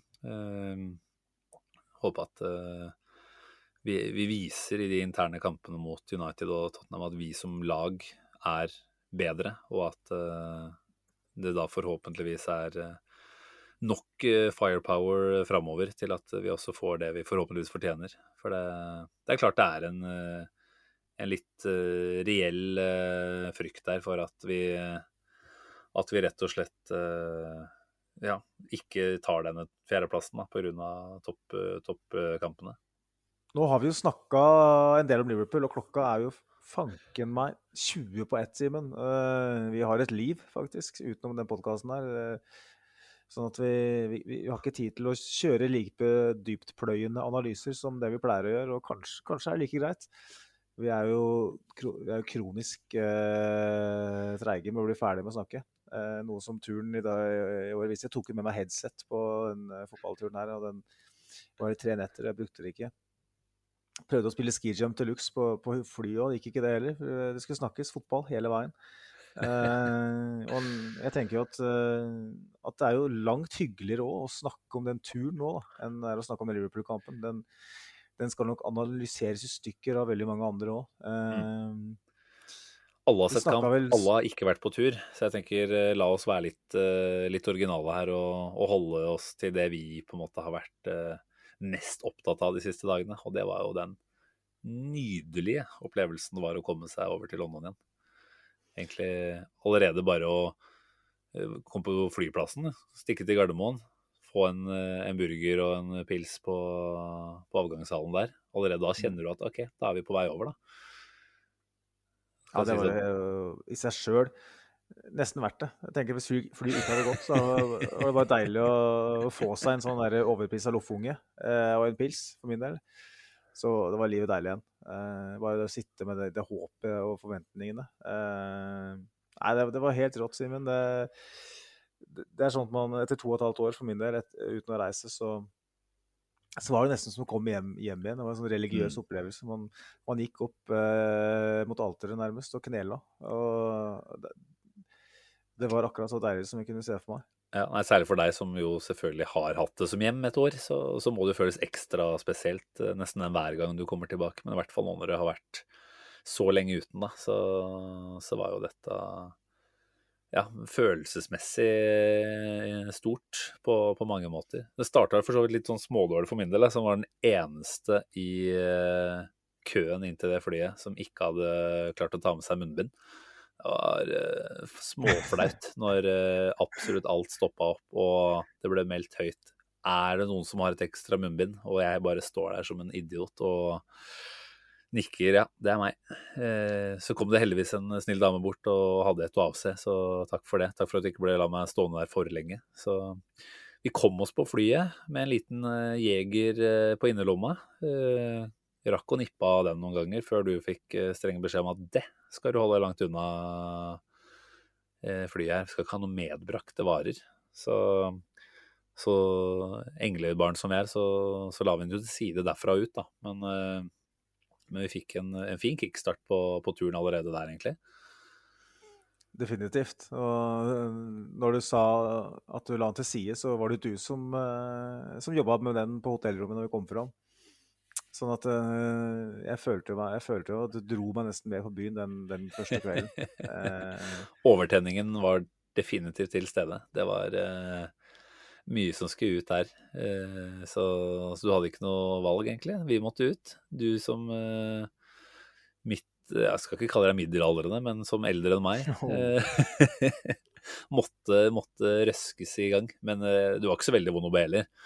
Uh, håper at uh, Vi, vi viser i de interne kampene mot United og Tottenham at vi som lag er bedre, og at uh, det da forhåpentligvis er uh, nok uh, firepower fremover til at vi også får det vi forhåpentligvis fortjener. For det, det er klart det er en, uh, en litt uh, reell uh, frykt der for at vi, at vi rett og slett uh, ja, ikke tar denne fjerdeplassen da, på grunn av topp, uh, toppkampene. Nå har vi jo snakka en del om Liverpool, og klokka er jo fanken meg tjue på ett, Simen. Uh, vi har et liv, faktisk, utenom den podcasten her. Uh, sånn at vi, vi, vi har ikke tid til å kjøre like dyptpløyende analyser som det vi pleier å gjøre, og kanskje, kanskje er det like greit. Vi er jo, vi er jo kronisk uh, treige med å bli ferdig med å snakke. Uh, noe som turen i dag i år, hvis jeg tok med meg headset på den uh, fotballturen her, og den var i tre netter, jeg brukte det ikke. Prøvde å spille ski jump til luxe på, på flyet, og det gikk ikke det heller. Det skulle snakkes fotball hele veien. Eh, og jeg tenker jo at, at det er jo langt hyggeligere også å snakke om den turen nå, da, enn det er å snakke om Liverpool-kampen. Den, den skal nok analyseres i stykker av veldig mange andre også. Eh, alle har sett kamp, vel... alle har ikke vært på tur, så jeg tenker la oss være litt, litt originale her og, og holde oss til det vi på en måte har vært mest opptatt av de siste dagene, og det var jo den nydelige opplevelsen det var å komme seg over til London igjen. Egentlig allerede bare å komme på flyplassen, stikke til Gardermoen, få en, en burger og en pils på, på avgangshallen der. Allerede da kjenner du at ok, da er vi på vei over da. Ja, det var jo i seg selv nesten verdt det. Jeg tenker hvis fly, fly ikke hadde gått, så var det bare deilig å få seg en sånn der overpris av loffunge eh, og en pils for min del. Så det var livet deilig igjen. Eh, bare å sitte med det, det håpet og forventningene. Eh, nei, det, det var helt rått, Simen. Det, det er sånn at man etter to og et halvt år for min del, et, uten å reise, så, så var det nesten som å komme hjem, hjem igjen. Det var en sånn religiøs mm. opplevelse. Man, man gikk opp eh, mot alteret nærmest og knela. Og det, Det var akkurat så deilig som jeg kunne se for meg. Ja, nei, særlig for deg som jo selvfølgelig har hatt det som hjem et år, så, så må det føles ekstra spesielt nesten hver gang du kommer tilbake. Men i hvert fall nå når det har vært så lenge uten, da, så, så var jo dette ja, følelsesmessig stort på, på mange måter. Det startet for så vidt litt sånn smådårlig for min del, som var den eneste i køen inn til det flyet som ikke hadde klart å ta med seg munnbind. Det var uh, småflaut når uh, absolutt alt stoppet opp og det ble meldt høyt. Er det noen som har et ekstra munnbind? Og jeg bare står der som en idiot og nikker, ja, det er meg. Uh, så kom det heldigvis en snill dame bort og hadde et å avse, så takk for det. Takk for at du ikke ble la meg stående der for lenge. Så vi kom oss på flyet med en liten uh, jeger uh, på innerlomma. Uh, rakk å nippe av den noen ganger før du fikk uh, streng beskjed om at det skal du holde langt unna flyet her. Skal ikke ha noe medbrakte varer. Så, så englebarn som vi er, så, så la vi den jo til side derfra ut da. Men, men vi fikk en, en fin kickstart på, på turen allerede der egentlig. definitivt. Og når du sa at du la den til side, så var det du som, eh, som jobbet med den på hotellrommet når vi kom fram. Sånn at eh, jeg følte jo meg, jeg følte jo at det dro meg nesten med på byen den, den første kvelden. Eh, Overtenningen var definitivt til stede. Det var eh, mye som skulle ut der. Eh, så, så du hadde ikke noe valg, egentlig. Vi måtte ut. Du som eh, midt, jeg skal ikke kalle deg middelaldrende, men som eldre enn meg, eh, måtte, måtte røskes i gang. Men eh, du var ikke så veldig vond å be heller.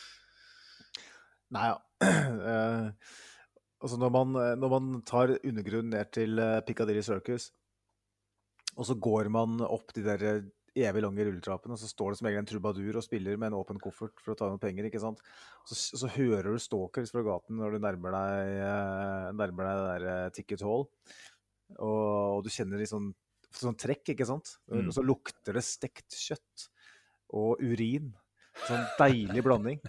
Nei, ja. Eh, altså når man, når man tar undergrunn ned til eh, Piccadilly Circus, og så går man opp de der evig lange rulletrappene, og så står det som egentlig en trubadur og spiller med en åpen koffert for å ta noen penger, ikke sant? Så, så hører du stalkers fra gaten når du nærmer deg, eh, nærmer deg det der eh, ticket hall, og, og du kjenner litt sånn, sånn trekk, ikke sant? Mm. Og så lukter det stekt kjøtt og urin, sånn deilig blanding.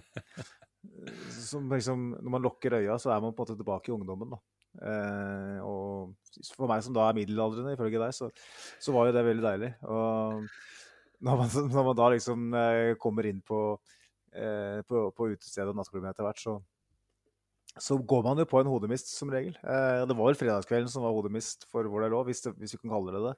Som liksom, når man lukker øya, så er man på en måte tilbake i ungdommen, da. Eh, og for meg som da er middelaldrende, ifølge deg, så, så var jo det veldig deilig. Og når man, når man da liksom eh, kommer inn på, eh, på, på utestedet og nattklubben etter hvert, så, så går man jo på en hodemist som regel. Eh, det var vel fredagskvelden som var hodemist for vår del også, hvis, det, hvis vi kan kalle det det.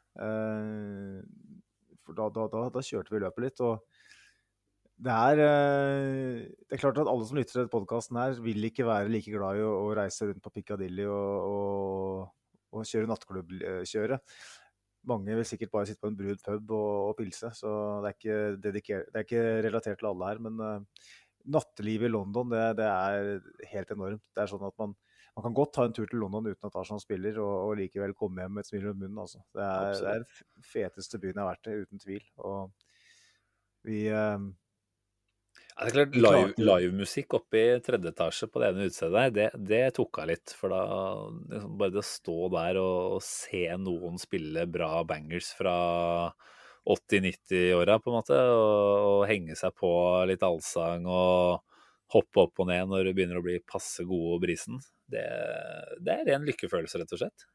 Eh, for da, da, da, da kjørte vi løpet litt, og Det er, det er klart at alle som lytter til denne podcasten her vil ikke være like glad i å, å reise rundt på Piccadilly og, og, og kjøre nattklubbkjøre. Mange vil sikkert bare sitte på en brun pub og, og pilse, så det er ikke, dedikert, det er ikke relatert til alle her. Men uh, nattelivet i London, det, det er helt enormt. Det er sånn at man, man kan godt ta en tur til London uten at Arsenal spiller, og, og likevel komme hjem med et smil rundt munnen. Altså. Det er, det er den feteste byen jeg har vært i, uten tvil. Og vi... Uh, Ja, det er klart, live, live-musikk oppe i tredje etasje på det ene utstedet der, det, det tok av litt. For da, liksom, bare det å stå der og, og se noen spille bra bangers fra åtti-nitti-åra, på en måte, og, og henge seg på litt allsang og hoppe opp og ned når det begynner å bli passe gode brisen, det, det er en lykkefølelse, rett og slett.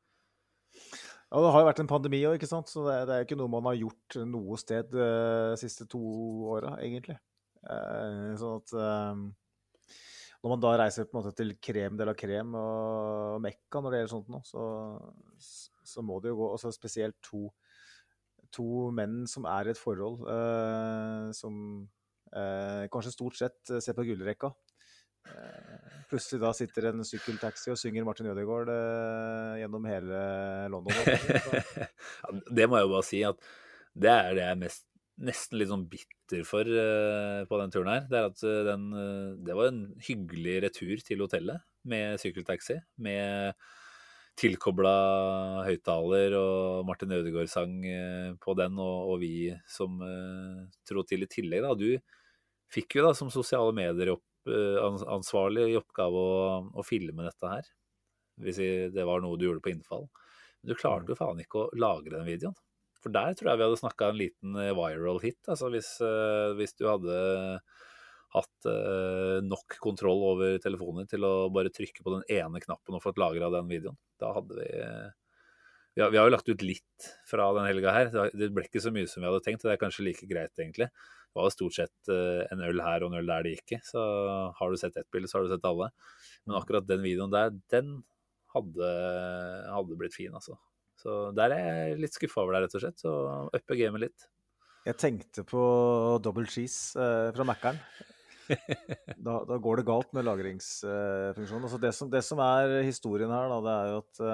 Ja, det har jo vært en pandemi også, ikke sant? Så det, det er jo ikke noe man har gjort noe sted de siste to åra, egentlig. Uh, sånn at uh, når man da reiser på en måte til krem de la krem og Mekka når det gjelder sånt nå, så, så må det jo gå, også spesielt to, to menn som er i et forhold, uh, som uh, kanskje stort sett ser på gullrekka. Uh, plutselig da sitter en sykkeltaxi og synger Martin Ødegaard uh, gjennom hele London. Ja, det må jeg jo bare si at det er det jeg mest nesten litt sånn bitter for uh, på den turen her. Det er at uh, den, uh, det var en hyggelig retur til hotellet med sykkeltaxi, med tilkoblet høyttaler og Martin Ødegaard sang uh, på den, og, og vi som uh, tro til i tillegg. Da. Du fikk jo da som sosiale medier opp, uh, ansvarlig i oppgave å, å filme dette her, hvis det var noe du gjorde på innfall. Men du klarte jo faen ikke å lagre den videoen. For der tror jeg vi hadde snakket en liten viral hit, altså hvis, uh, hvis du hadde hatt uh, nok kontroll over telefonen til å bare trykke på den ene knappen og fått lagret den videoen. Da hadde vi... Uh, vi, har, vi har jo lagt ut litt fra den helga her. Det ble ikke så mye som vi hadde tenkt, og det er kanskje like greit egentlig. Det var stort sett uh, en øl her og en øl der det gikk i, så har du sett ett bilde, så har du sett alle. Men akkurat den videoen der, den hadde, hadde blitt fin, altså. Så der er jeg litt skuffet over deg, rett og slett. Så uppe gamet litt. Jeg tenkte på double cheese eh, fra Mac-eren. Da, da går det galt med lagringsfunksjonen. Eh, altså det, som, det som er historien her, da, det er jo at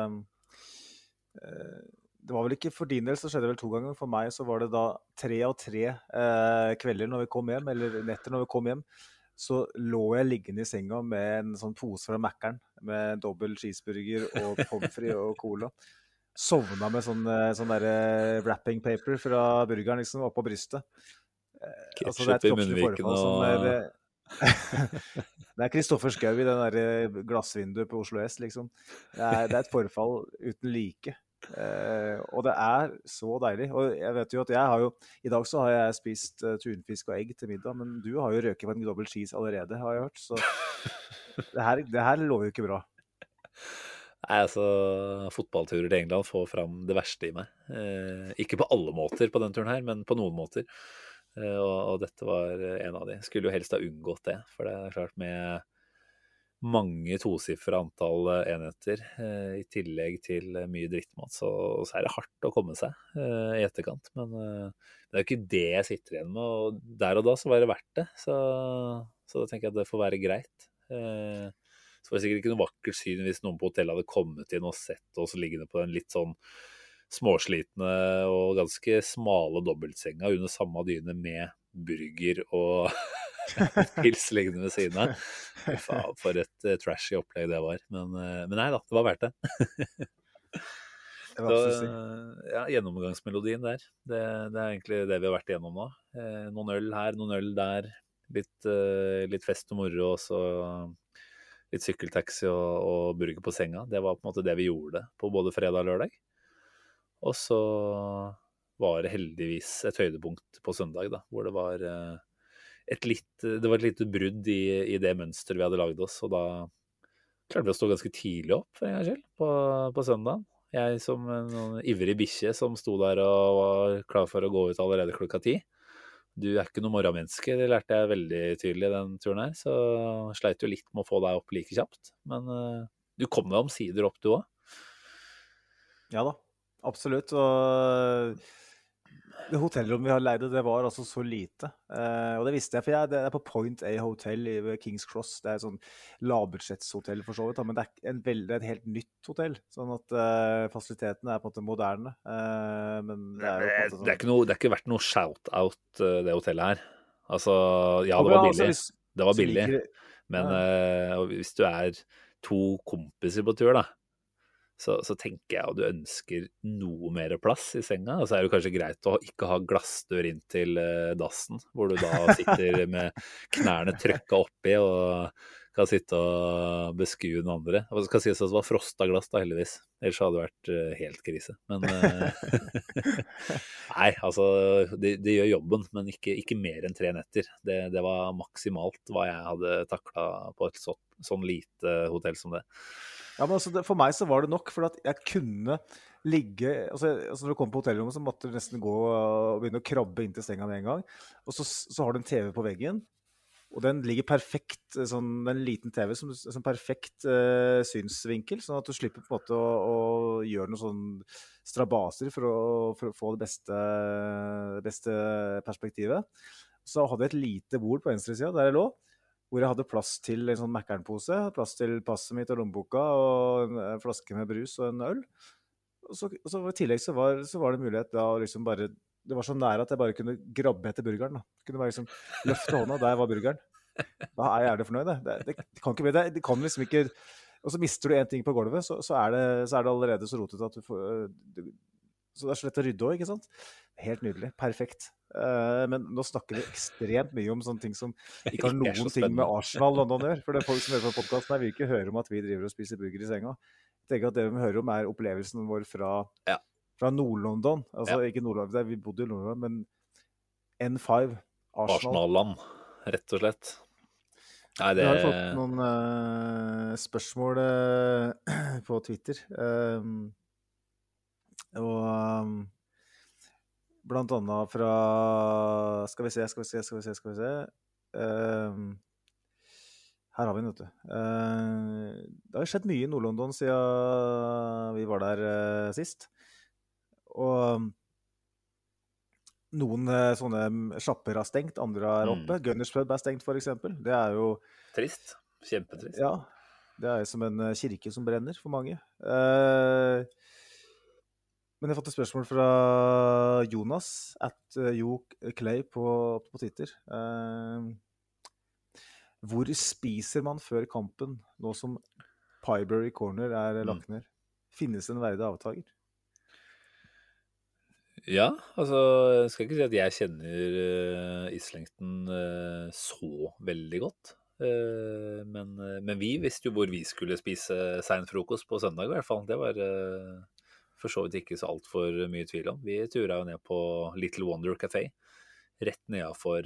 eh, det var vel ikke for din del, så skjedde det vel to ganger. For meg så var det da tre av tre eh, kvelder når vi kom hjem, eller netter når vi kom hjem, så lå jeg liggende i senga med en sånn pose fra Mac-eren, med dobbel cheeseburger og pommes frites og cola. Sovna med sånn, sånn der wrapping paper fra burgeren liksom oppå brystet. Ketchup altså, det er et i munnviken og... Som er, det er Kristoffer Schau i den der glassvinduet på Oslo S, liksom. Det er, det er et forfall uten like. Eh, og det er så deilig. Og jeg vet jo at jeg har jo, i dag så har jeg spist uh, tunfisk og egg til middag, men du har jo røket på en double cheese allerede, har jeg hørt. Så det her, det her lover jo ikke bra. Nei, altså, fotballturer til England får fram det verste i meg. Eh, ikke på alle måter på den turen her, men på noen måter. Eh, og, og dette var en av de. Skulle jo helst ha unngått det, for det er klart med mange tosifre antall enheter, eh, i tillegg til mye drittmat, så, så er det hardt å komme seg eh, i etterkant. Men eh, det er jo ikke det jeg sitter igjen med, og der og da så var det verdt det. Så, så da tenker jeg at det får være greit. Eh, så var det sikkert ikke noe vakkert syn hvis noen på hotellet hadde kommet inn og sett oss liggende på den litt sånn småslitne og ganske smale dobbeltsenga under samme dyne med burger og pils liggende ved siden av. Faen, for et uh, trashy opplegg det var. Men, uh, men nei da, det var verdt det. Så, ja, gjennomgangsmelodien der, det, det er egentlig det vi har vært igjennom nå. Eh, noen øl her, noen øl der, litt, uh, litt fest og moro, og så litt sykkeltaxi og, og burger på senga. Det var på en måte det vi gjorde på både fredag og lørdag. Og så var det heldigvis et høydepunkt på søndag, da, hvor det var uh, et litt, det var et lite brudd i, i det mønsteret vi hadde laget oss, og da klarte vi å stå ganske tidlig opp, for en gangs skyld, på, på søndagen. Jeg som en ivrig bikkje som sto der og var klar for å gå ut allerede klokka ti. Du er ikke noe morgenmenneske, det lærte jeg veldig tydelig den turen her, så sleit jo litt med å få deg opp like kjapt. Men uh, du kom deg omsider opp, du også. Ja da, absolutt. Og det hotellrommet vi hadde leid, det var altså så lite. Eh, og det visste jeg, for jeg det er på Point A Hotel i Kings Cross. Det er et sånn lavbudsjettshotell for så vidt, men det er, en veld, det er et helt nytt hotell. Sånn at eh, fasilitetene er på en måte moderne. Eh, men det er jo på en måte sånn... Det er ikke, noe, det er ikke vært noe shout-out, det hotellet her. Altså, ja, det var billig. Altså, hvis, det var billig. Liker, men ja. uh, hvis du er to kompiser på tur, da, Så, så tenker jeg at du ønsker noe mer plass i senga. Og så er det kanskje greit å ikke ha glassdør inn til uh, dassen, hvor du da sitter med knærne trøkka oppi og kan sitte og beskue den andre. Det skal sies at det var frosta glass da, heldigvis. Ellers hadde det vært uh, helt krise. Men uh, nei, altså, det, det gjør jobben, men ikke, ikke mer enn tre netter. Det, det var maksimalt hva jeg hadde taklet på et så, sånn lite hotell som det. Ja, men altså, det, for meg så var det nok, for at jeg kunne ligge, altså, altså når du kom på hotellrommet så måtte du nesten gå og begynne å krabbe inn til senga med en gang, og så, så har du en T V på veggen, og den ligger perfekt, sånn en liten T V som, som perfekt uh, synsvinkel, sånn at du slipper på en måte å, å gjøre noen sånn strabaser for å, for å få det beste, beste perspektivet. Så hadde jeg et lite bord på venstre siden der jeg lå, hvor jeg hadde plass til en sånn Mac-eren-pose, plass til passet mitt og lommeboka, og en flaske med brus og en øl. Og så, og så i tillegg så var, så var det mulighet da liksom bare, det var så nære at jeg bare kunne grabbe etter burgeren da. Kunne bare liksom løfte hånda, der var burgeren. Da er jeg gjerne fornøyd, det. Det, det, det kan ikke bli det. Det kan liksom ikke, og så mister du en ting på gulvet, så, så, er, det, så er det allerede så rotet at du får, du, så det er så lett å rydde også, ikke sant? Helt nydelig, perfekt. Uh, men nå snakker vi ekstremt mye om sånne ting som ikke har noen ting med Arsenal London å gjøre. For det er folk som hører på podcasten her, vil ikke høre om at vi driver og spiser burger i senga. Jeg tenker at det vi hører om er opplevelsen vår fra, ja. fra Nord-London. Altså ja. Ikke Nord-London, vi bodde i Nord-London, men N fem, Arsenal. Arsenal-land, rett og slett. Nei, det... Vi har fått noen uh, spørsmål uh, på Twitter. Um, og... Um, blant annet fra skal vi se, skal vi se, skal vi se, skal vi se uh, her har vi den, vet du uh, det har skjedd mye i Nord-London siden vi var der uh, sist, og noen uh, sånne shopper har stengt, andre er oppe. mm. Gunners Pub er stengt for eksempel. Det er jo trist, kjempetrist. Ja, det er som en kirke som brenner for mange. uh, Men jeg har fått et spørsmål fra Jonas, at Jo Clay på, på Twitter. Eh, hvor spiser man før kampen, nå som Pybury Corner er lagt ned? Finnes en verdig avtaker? Ja, altså, jeg skal ikke si at jeg kjenner uh, Islington uh, så veldig godt. Uh, men, uh, men vi visste jo hvor vi skulle spise sen frokost på søndag i hvert fall. Det var... Uh, for så vidt ikke så alt for mye tvil om. Vi turet jo ned på Little Wonder Café, rett nedenfor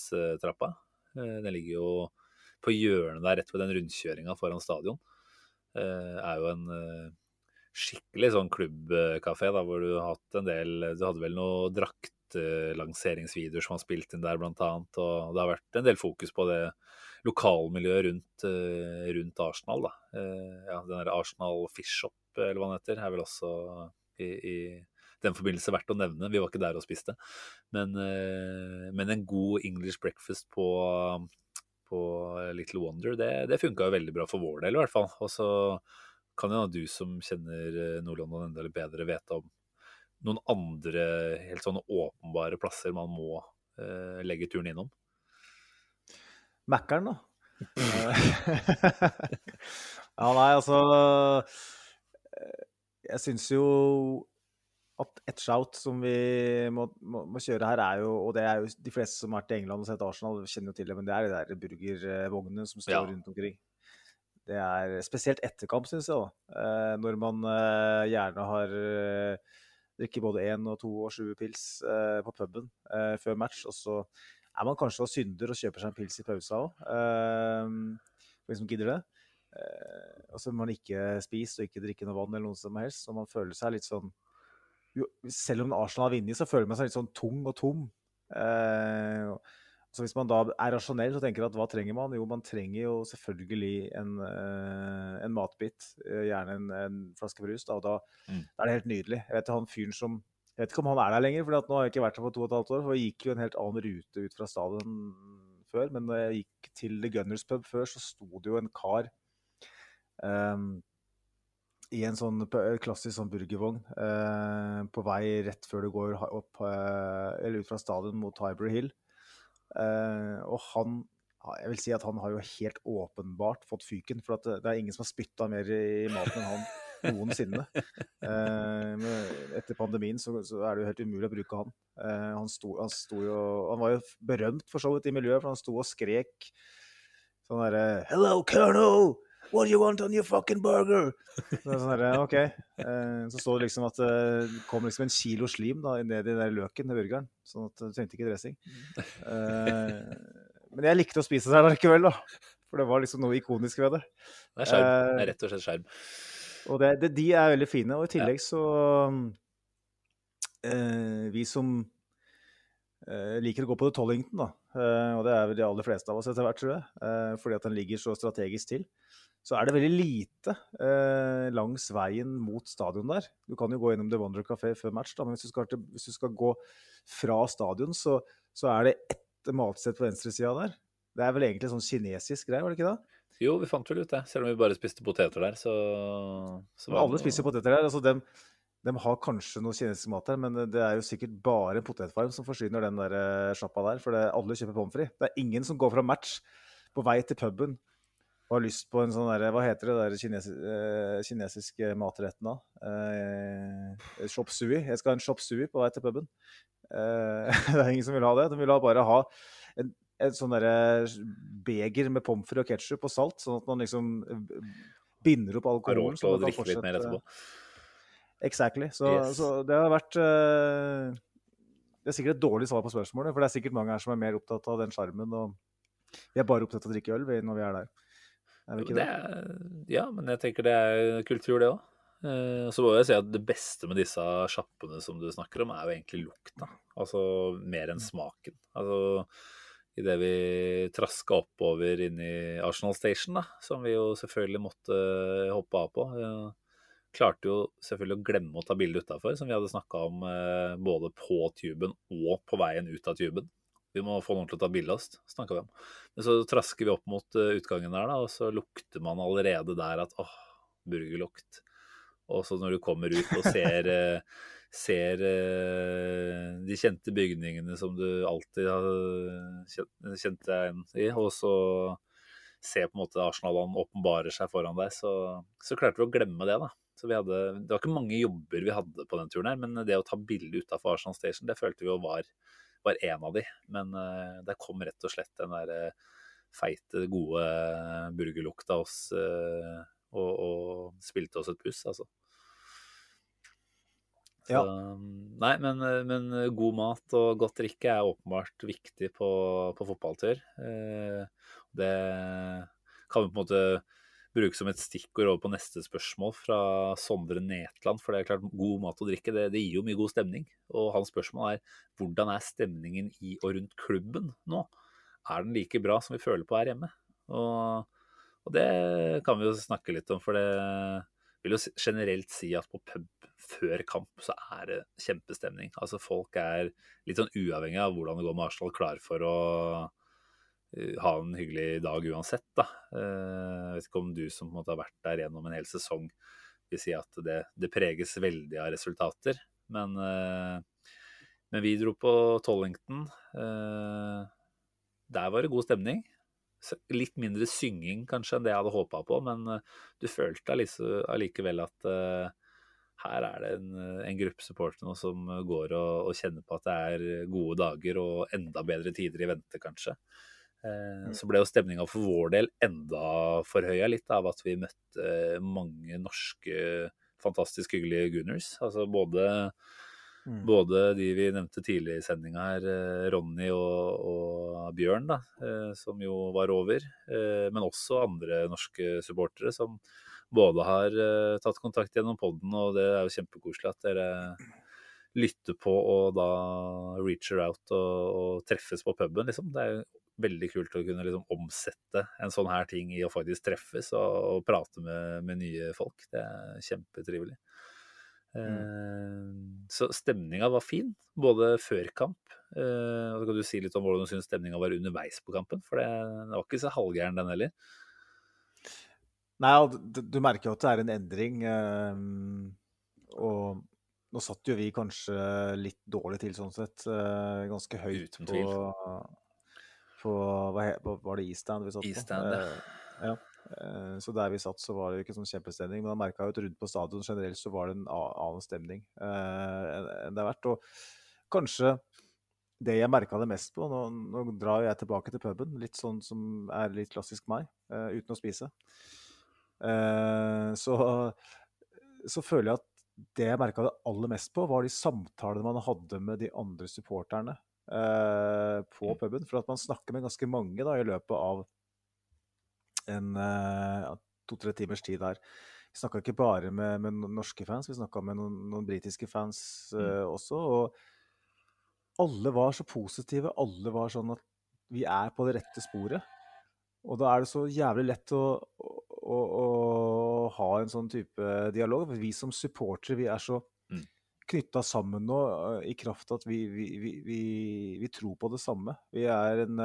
Emirates-trappa. Den ligger jo på hjørnet der, rett ved den rundkjøringen foran stadion. eh, er jo en eh, skikkelig sånn klubbkafé, da, hvor du har hatt en del, du hadde vel noen draktlanseringsvideoer som har spilt inn der blant annet, og det har vært en del fokus på det lokalmiljøet rundt, eh, rundt Arsenal, da. Eh, ja, den der Arsenal Fish Shop, eller hva den heter, er vel også i, i den forbindelse verdt å nevne. Vi var ikke der og spiste, men, eh, men en god English breakfast på, på Little Wonder, det, det funket jo veldig bra for vår del i hvert fall. Og så kan jo du som kjenner Nord-London enda litt bedre vite om noen andre helt sånne åpenbare plasser man må eh, legge turen innom. Mackeren da. Ja, nei, altså jeg synes jo at et shout som vi må, må, må kjøre her er jo, og det er jo de fleste som har vært i England og sett Arsenal kjenner jo til det, men det er de der burgervognene som står ja. rundt omkring. Det er spesielt etterkamp, synes jeg da. Eh, når man eh, gjerne har eh, drikket både en og to og sju pils eh, på puben eh, før match, og så er man kanskje også synder og kjøper seg en pils i pausa også. Eh, for liksom gidder det. Eh, og så har man ikke spist og ikke drikker noe vann eller noe som helst, så man føler seg litt sånn, jo, selv om Arsenal har vunnet, så føler man seg litt sånn tung og tom. Eh, Så hvis man da er rasjonell, så tenker at hva trenger man? Jo, man trenger jo selvfølgelig en, uh, en matbit, uh, gjerne en, en flaske brus, da, og da, mm. da er det helt nydelig. Jeg vet han fyren som, jeg vet ikke om han er der lenger, for nå har jeg ikke vært der for to og et halvt år, for jeg gikk jo en helt annen rute ut fra stadion før, men når jeg gikk til The Gunners Pub før, så sto det jo en kar um, i en sånn klassisk sånn burgervogn uh, på vei rett før du går opp, uh, eller ut fra stadion mot Highbury Hill. Uh, og han, jeg vil si at han har jo helt åpenbart fått fyken, for at det, det er ingen som har spyttet mer i maten enn han noensinne. Uh, etter pandemien så, så er det jo helt umulig å bruke han. Uh, han, sto, han, sto jo, han var jo berømt for så vidt i miljøet, for han sto og skrek sånn der, "Hello, Colonel! What do you want on your fucking burger?" Så, sånn der, ok. Uh, så stod det liksom at det uh, kom liksom en kilo slim da, ned i den der løken i burgeren, sånn at du trengte ikke dressing. Uh, men jeg likte å spise det her likevel da, for det var liksom noe ikonisk ved det. Det er skjerm, uh, det er rett og slett skjerm. Og det, det, de er veldig fine, og i tillegg så uh, vi som uh, liker å gå på The Tollington da, uh, og det er vel de aller fleste av oss etter hvert, tror jeg, uh, fordi at den ligger så strategisk til, så er det veldig lite eh, langs veien mot stadion der. Du kan jo gå gjennom The Wonder Café før match, da, men hvis du skal, til, hvis du skal gå fra stadion, så, så er det ett matsted på venstre siden der. Det er vel egentlig sånn kinesisk greie, var det ikke da? Jo, vi fant vel ut det, selv om vi bare spiste poteter der, så... så alle noe... spiser poteter der, altså dem, dem har kanskje noe kinesisk mat der, men det er jo sikkert bare en potetfarm som forsvinner den der uh, sjappa der, for det, alle kjøper pommes frites. Det er ingen som går fra match på vei til puben, og har lyst på en sånn der, hva heter det der kinesi, eh, kinesiske matretten da? Eh, chop sui. Jeg skal ha en chop sui på vei til puben. Eh, det er ingen som vil ha det. De vil ha bare ha en, en sånn der beger med pommes frites og ketchup og salt, sånn at man liksom binder opp alkoholen. Så man kan drikke litt mer etterpå. Exactly. Så, yes. Så det har vært... Eh, det er sikkert et dårlig svar på spørsmålet, for det er sikkert mange her som er mer opptatt av den skjermen, og vi er bare opptatt av å drikke øl når vi er der. Er det ikke det? Det er, ja, men jeg tenker det er kultur det også. Eh, så må jeg si at det beste med disse sjappene som du snakker om er jo egentlig lukta. Altså mer enn smaken. Altså i det vi trasket oppover inn i Arsenal Station da, som vi jo selvfølgelig måtte hoppe av på. Jeg klarte jo selvfølgelig å glemme å ta bildet utenfor, som vi hadde snakket om eh, både på tuben og på veien ut av tuben. Vi må få noen til å ta bilde av oss, snakket vi om. Men så trasker vi opp mot utgangen der da, og så lukter man allerede der at, åh, burgerlukt. Og så når du kommer ut og ser, ser de kjente bygningene som du alltid har kjent deg i, og så ser på en måte Arsenal åpenbarer seg foran deg, så, så klarte vi å glemme det da. Så vi hadde, det var ikke mange jobber vi hadde på den turen her, men det å ta bilde utenfor Arsenal Station, det følte vi jo var var en av de, men uh, det kom rett og slett den der uh, feite, gode burgerlukta oss, uh, og, og spilte oss et puss, altså. Så, ja. Nei, men, men god mat og godt drikke er åpenbart viktig på, på fotballtur. Uh, det kan vi på en måte bruke som et stikkord over på neste spørsmål fra Sondre Netland, for det er klart god mat og drikke, det, det gir jo mye god stemning. Og hans spørsmål er, hvordan er stemningen i og rundt klubben nå? Er den like bra som vi føler på her hjemme? Og, og det kan vi jo snakke litt om, for det vil jo generelt si at på pub før kamp så er det kjempestemning. Altså folk er litt sånn uavhengig av hvordan det går med Arsenal, klar for å ha en hyggelig dag uansett da. Jeg vet ikke om du som på en måte har vært der gjennom en hel sesong vil si at det, det preges veldig av resultater, men, men vi dro på Tollington, der var det god stemning, litt mindre synging kanskje enn det jeg hadde håpet på, men du følte allikevel at her er det en, en gruppe supportere nå som går og, og kjenner på at det er gode dager og enda bedre tider i vente kanskje. Så ble jo stemningen for vår del enda forhøyet litt av at vi møtte mange norske fantastisk hyggelige Gunners. Altså både, mm. både de vi nevnte tidlig i sendingen her, Ronny og, og Bjørn da, som jo var over, men også andre norske supportere som både har tatt kontakt gjennom podden, og det er jo kjempekoselig at dere lytter på og da reacher out og, og treffes på puben liksom. Det er jo veldig kult å kunne liksom omsette en sånn her ting i å faktisk treffes og, og prate med, med nye folk. Det er kjempetrivelig. Mm. Eh, så stemningen var fin, både før kamp. Eh, og så kan du si litt om hvordan du synes stemningen var underveis på kampen, for det, det var ikke så halvgæren den heller. Nei, du, du merker jo at det er en endring, eh, og nå satt jo vi kanskje litt dårlig til sånn sett, eh, ganske høyt Uten tvil. på... på, hva var det Eastland vi satt på? Eastland, ja. Eh, ja. Så der vi satt så var det jo ikke sånn kjempestemning, men da merket jeg jo at rundt på stadion generelt så var det en annen stemning eh, enn det har vært, og kanskje det jeg merket det mest på, nå, nå drar jeg tilbake til puben, litt sånn som er litt klassisk meg, eh, uten å spise. Eh, så, så føler jeg at det jeg merket det aller mest på var de samtalene man hadde med de andre supporterne Uh, på puben, for at man snakker med ganske mange da, i løpet av en uh, to-tre timers tid der. Vi snakket ikke bare med, med norske fans, vi snakket med noen, noen britiske fans uh, mm. også, og alle var så positive, alle var sånn at vi er på det rette sporet, og da er det så jævlig lett å, å, å, å ha en sånn type dialog. Vi som supportere, vi er så mm. knyttet sammen nå i kraft at vi, vi, vi, vi, vi tror på det samme. Vi er en,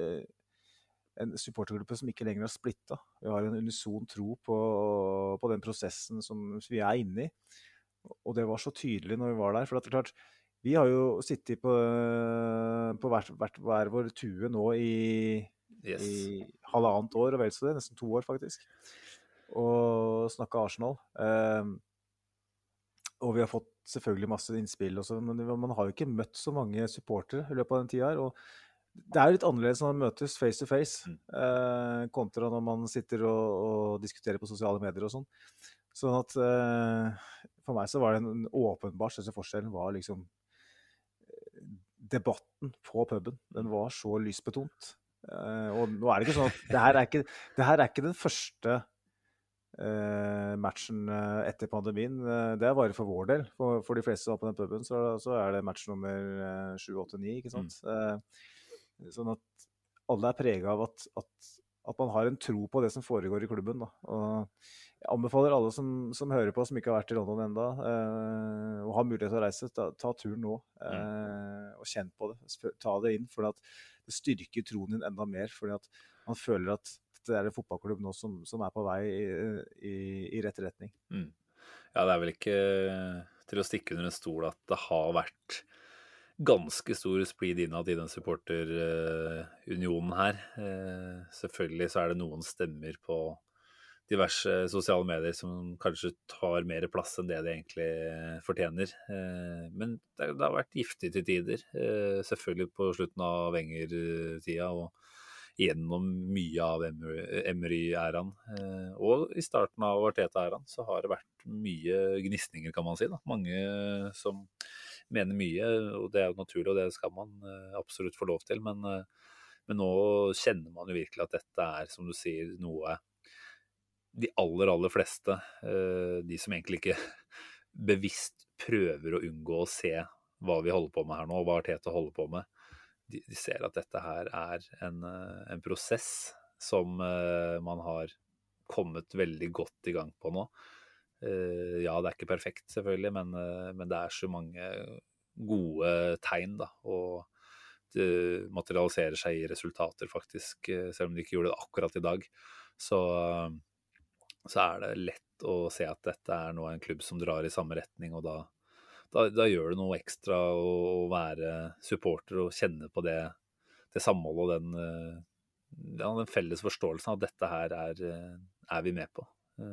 en supportergruppe som ikke lenger er splittet. Vi har en unison tro på, på den prosessen som vi er inne i. Og det var så tydelig når vi var der. For det er klart, vi har jo sittet på, på hver, hver, hver vår tue nå i, yes. i halvannet år, og vel så det, nesten to år faktisk. Og snakket Arsenal. Um, Og vi har fått selvfølgelig masse innspill, også, men man har jo ikke møtt så mange supportere i løpet av den tiden her. Og det er jo litt annerledes når man møtes face to face, mm. eh, kontra når man sitter og, og diskuterer på sosiale medier og sånn. Sånn at eh, for meg så var det en åpenbar største forskjellen var liksom debatten på puben. Den var så lysbetont. Eh, og nå er det ikke sånn at det her er ikke, det her er ikke den første Uh, matchen uh, etter pandemien, uh, det er bare for vår del. For, for de fleste som var på den puben, så, så er det match nummer uh, sju, åtte, ni, ikke sant? Mm. Uh, sånn at alle er preget av at, at, at man har en tro på det som foregår i klubben. Da. Og jeg anbefaler alle som, som hører på, som ikke har vært i London enda, uh, og har mulighet til å reise, ta, ta turen nå, uh, mm. og kjenn på det. Ta det inn, for at det styrker troen din enda mer, fordi at man føler at det er en fotballklubb nå som, som er på vei i, i, i rett retning. Mm. Ja, det er vel ikke til å stikke under en stol at det har vært ganske stor splid innad i den supporterunionen her. Eh, selvfølgelig så er det noen stemmer på diverse sosiale medier som kanskje tar mer plass enn det det egentlig fortjener. Eh, men det, det har vært giftig til tider, eh, selvfølgelig på slutten av Wenger-tida, og gjennom mye av Emery-æraen, og i starten av Arteta-æraen så har det vært mye gnisninger, kan man si da. Mange som mener mye, og det er jo naturlig, og det skal man absolutt få lov til, men, men nå kjenner man jo virkelig at dette er, som du sier, noe de aller, aller fleste, uh, de som egentlig ikke bevisst prøver å unngå å se hva vi holder på med her nå, og hva Arteta holder på med, de, de ser at dette her er en, en prosess som uh, man har kommet veldig godt i gang på nå. Uh, ja, det er ikke perfekt selvfølgelig, men, uh, men det er så mange gode tegn da, og det materialiserer seg i resultater faktisk, selv om de ikke gjorde det akkurat i dag. Så, så er det lett å se at dette er nå en klubb som drar i samme retning, og da, da, da gjør det noe ekstra å, å være supporter og kjenne på det, det samholdet og den, ja, den felles forståelsen av at dette her er, er vi med på.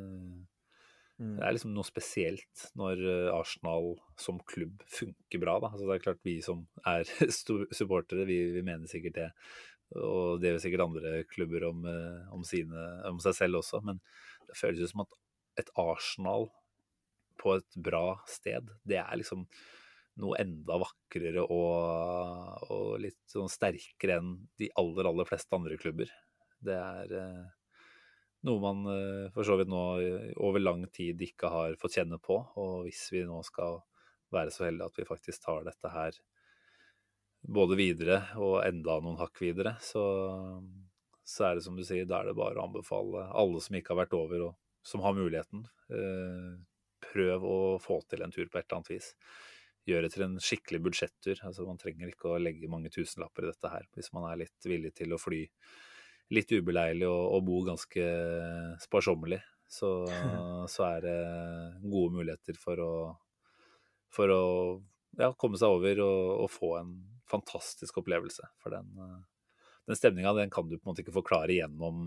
Det er liksom noe spesielt når Arsenal som klubb funker bra da. Altså det er klart vi som er supportere, vi, vi mener sikkert det, og det er jo sikkert andre klubber om, om, sine, om seg selv også, men det føles jo som at et Arsenal på et bra sted, det er liksom noe enda vakrere og, og litt sånn sterkere enn de aller, aller fleste andre klubber. Det er noe man for så vidt nå over lang tid ikke har fått kjenne på, og hvis vi nå skal være så heldige at vi faktisk tar dette her både videre og enda noen hakk videre, så, så er det som du sier, da er det bare å anbefale alle som ikke har vært over og som har muligheten, eh, prøv å få til en tur på et eller annet vis. Gjøre det til en skikkelig budsjettur, altså man trenger ikke å legge mange tusenlapper i dette her, hvis man er litt villig til å fly litt ubeleilig og, og bo ganske sparsommelig, så, så er det gode muligheter for å, for å ja, komme seg over og, og få en fantastisk opplevelse. For den, den stemningen, den kan du på en måte ikke forklare gjennom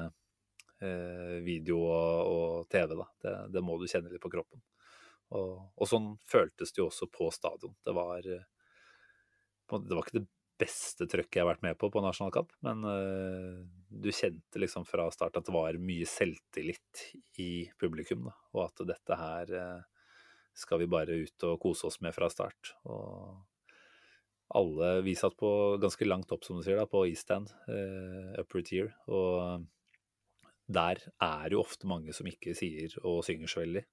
eh, video og, og T V. Da. Det, det må du kjenne litt på kroppen. Og, og sånn føltes det jo også på stadion. Det var, det var ikke det beste trøkket jeg har vært med på på nasjonalkamp, men uh, du kjente liksom fra start at det var mye selvtillit i publikum, da, og at dette her uh, skal vi bare ut og kose oss med fra start. Og alle, vi satt på ganske langt opp, som du sier, da, på East Stand, uh, upper tier, og der er jo ofte mange som ikke sier og synger så veldig.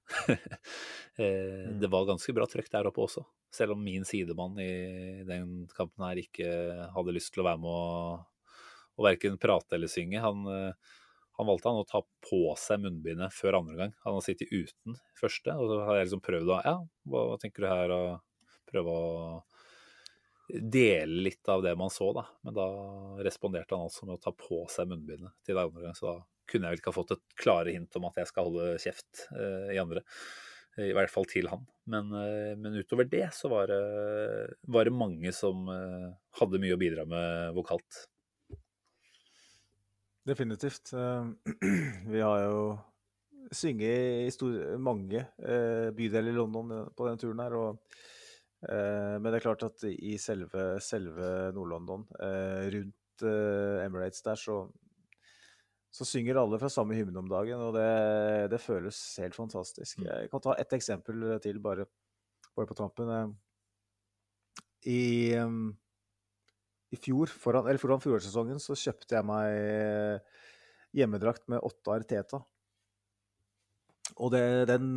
Det var ganske bra trøkk der oppe også, selv om min sidemann i den kampen her ikke hadde lyst til å være med å, å hverken prate eller synge. Han, han valgte han å ta på seg munnbindet før andre gang. Han har sittet uten første, og så har jeg liksom prøvd å, ja, hva tenker du her, å prøve å dele litt av det man så da, men da responderte han altså med å ta på seg munnbindet til andre gang, så da kunne jeg vel ikke ha fått et klare hint om at jeg skal holde kjeft eh, i andre, i hvert fall til han. Men, eh, men utover det så var det, var det mange som eh, hadde mye å bidra med vokalt. Definitivt. Vi har jo synget i stor, mange eh, bydeler i London på den turen her, og, eh, men det er klart at i selve, selve Nord-London, eh, rundt eh, Emirates der, så så synger alle fra samme hymne om dagen, og det, det føles helt fantastisk. Jeg kan ta et eksempel til, bare, bare på tampen. I, um, i fjor, foran, eller foran fjorårssesongen, så kjøpte jeg meg hjemmedrakt med Otto Arteta. Og det, den,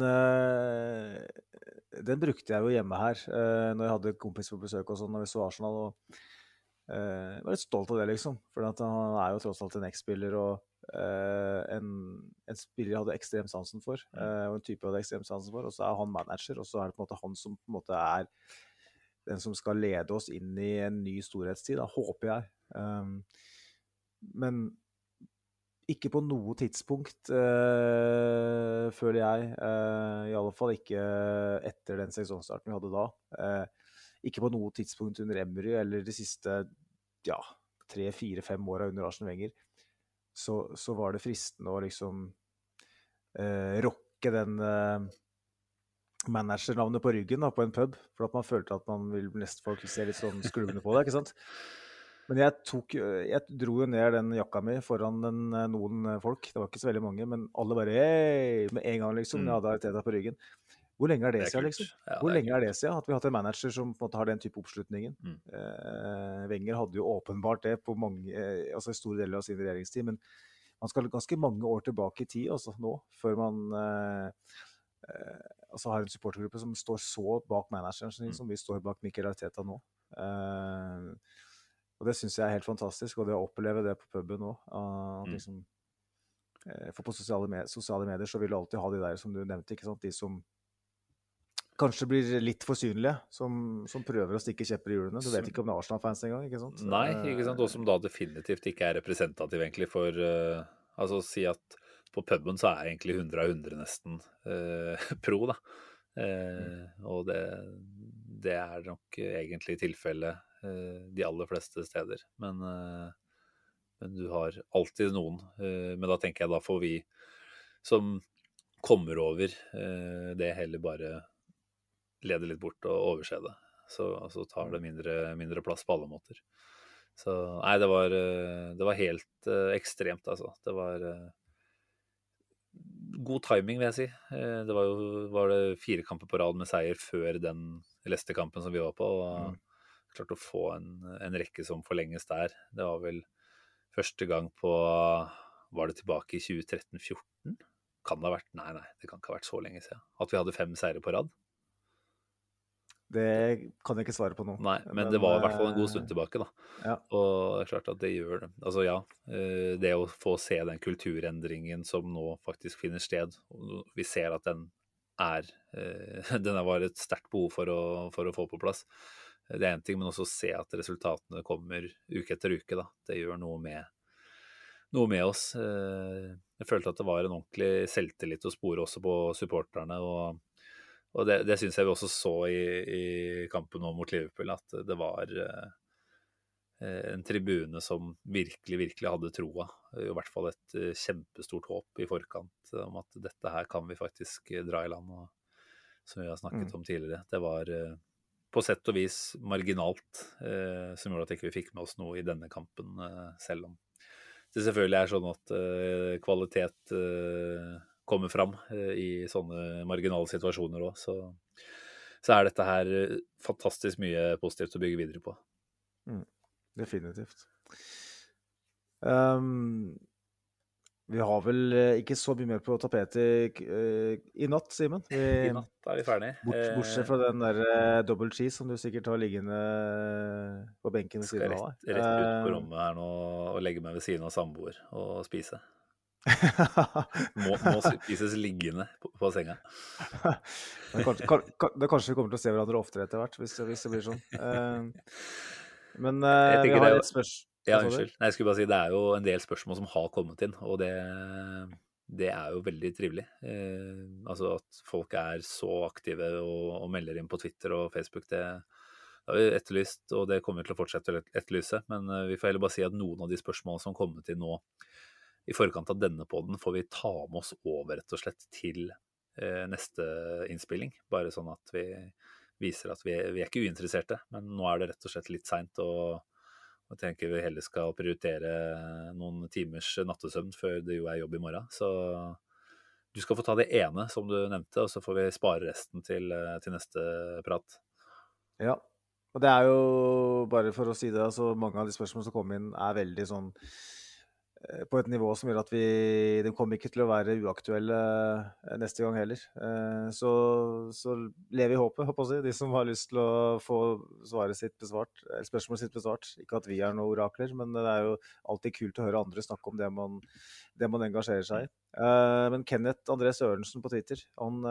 den brukte jeg jo hjemme her, når jeg hadde kompis på besøk og sånn, når vi så Arsenal, og jeg var litt stolt av det, liksom. For han er jo tross alt en X-spiller, og Uh, en, en spiller jeg hadde ekstremt sansen for, uh, og en type jeg hadde ekstremt sansen for, og så er han manager, og så er det på en måte han som på en måte er den som skal lede oss inn i en ny storhetstid, da, håper jeg. Um, men ikke på noe tidspunkt, uh, føler jeg, uh, i alle fall ikke etter den sesongstarten vi hadde da, uh, ikke på noe tidspunkt under Emery, eller de siste ja, tre, fire, fem årene under Arsene Wenger, Så, så var det fristende å liksom eh, rocke den eh, managernavnet på ryggen da, på en pub, for at man følte at man vil nesten folk se litt sånn skrubbende på det, ikke sant? Men jeg, tok, jeg dro jo ned den jakka mi foran den, noen folk, det var ikke så veldig mange, men alle bare, hei, med en gang liksom, jeg hadde Arteta på ryggen. Hvor lenge er det, det er siden, liksom? Ja, Hvor lenge er det siden at vi har hatt en manager som på en måte har den type oppslutningen? Mm. Eh, Wenger hadde jo åpenbart det på mange, eh, altså i store deler av sin regjeringstid, men man skal ganske mange år tilbake i tid altså, nå, før man eh, eh, altså har en supportergruppe som står så bak manageren sin, som vi står bak Mikel Arteta nå. Eh, og det synes jeg er helt fantastisk, og det å oppleve det på puben nå, uh, Mm. liksom, eh, for på sosiale, med sosiale medier så vil du alltid ha de der som du nevnte, ikke sant? De som kanskje blir litt for synlige, som, som prøver å stikke kjepper i hjulene. Du vet ikke om det er Arsenal-fans engang, ikke sant? Nei, ikke sant, og som da definitivt ikke er representativ egentlig for, uh, altså å si at på puben så er egentlig hundre av hundre nesten uh, pro da. Uh, og det, det er nok egentlig tilfelle uh, de aller fleste steder. Men, uh, men du har alltid noen. Uh, men da tenker jeg da får vi som kommer over uh, det heller bare leder litt bort og overse det. Så altså, tar det mindre, mindre plass på alle måter. Så nei, det var, det var helt uh, ekstremt, altså. Det var uh, god timing, vil jeg si. Uh, det var jo var det fire kamper på rad med seier før den Leicester-kampen som vi var på, og mm. klart å få en, en rekke som forlenges der. Det var vel første gang på, var det tilbake i tjue tretten fjorten? Kan det ha vært? Nei, nei, det kan ikke ha vært så lenge siden. At vi hadde fem seire på rad. Det kan jeg ikke svare på nå. Nei, men, men det var i hvert fall en god stund tilbake da. Ja. Og det er klart at det gjør det. Altså ja, det å få se den kulturendringen som nå faktisk finner sted, vi ser at den er, den var et sterkt behov for å, for å få på plass. Det er en ting, men også se at resultatene kommer uke etter uke da. Det gjør noe med, noe med oss. Jeg følte at det var en ordentlig selvtillit å spore også på supporterne, og Og det, det synes jeg vi også så i, i kampen nå mot Liverpool, at det var eh, en tribune som virkelig, virkelig hadde troa. I hvert fall et eh, kjempestort håp i forkant om at dette her kan vi faktisk dra i land, og, som vi har snakket mm. om tidligere. Det var eh, på sett og vis marginalt, eh, som gjorde at ikke vi fikk med oss noe i denne kampen, eh, selv om det selvfølgelig er sånn at eh, kvalitet eh, kommer fram i sånne marginale situasjoner også, så, så er dette her fantastisk mye positivt å bygge videre på. Mm, definitivt. Um, vi har vel ikke så mye mer på tapetet i, i natt, Simen. Vi, I natt er vi ferdig. Bort, bortsett fra den der uh, double cheese som du sikkert har liggende på benken ved siden av deg. Skal rett, rett ut på rommet her nå og legge meg ved siden av samboer og spise. må, må spises liggende på, på senga. det, kanskje, kan, det kanskje vi kommer til å se hverandre oftere etter hvert, hvis, hvis det blir sånn. Uh, men uh, vi har et spørsmål. Ja, unnskyld. Nei, jeg skulle bare si, det er jo en del spørsmål som har kommet inn, og det, det er jo veldig trivelig. Uh, altså at folk er så aktive og, og melder inn på Twitter og Facebook, det har vi etterlyst, og det kommer vi til å fortsette å etterlyse, men uh, vi får heller bare si at noen av de spørsmålene som har kommet inn nå i forkant av denne podden får vi ta med oss over rett og slett til eh, neste innspilling. Bare sånn at vi viser at vi, vi er ikke uinteresserte, men nå er det rett og slett litt sent, og jeg tenker vi heller skal prioritere noen timers nattesøvn før det jo er jobb i morgen. Så du skal få ta det ene som du nevnte, og så får vi spare resten til, til neste prat. Ja, og det er jo bare for å si det, altså mange av de spørsmålene som kommer inn er veldig sånn på et nivå som gjør at vi, de kommer ikke til å være uaktuelle neste gang heller. Så, så lever i håpet, håper jeg, de som har lyst til å få svaret sitt besvart, eller spørsmålet sitt besvart. Ikke at vi er noen orakler, men det er jo alltid kult å høre andre snakke om det man, det man engasjerer seg i. Men Kenneth André Sørensen på Twitter, han,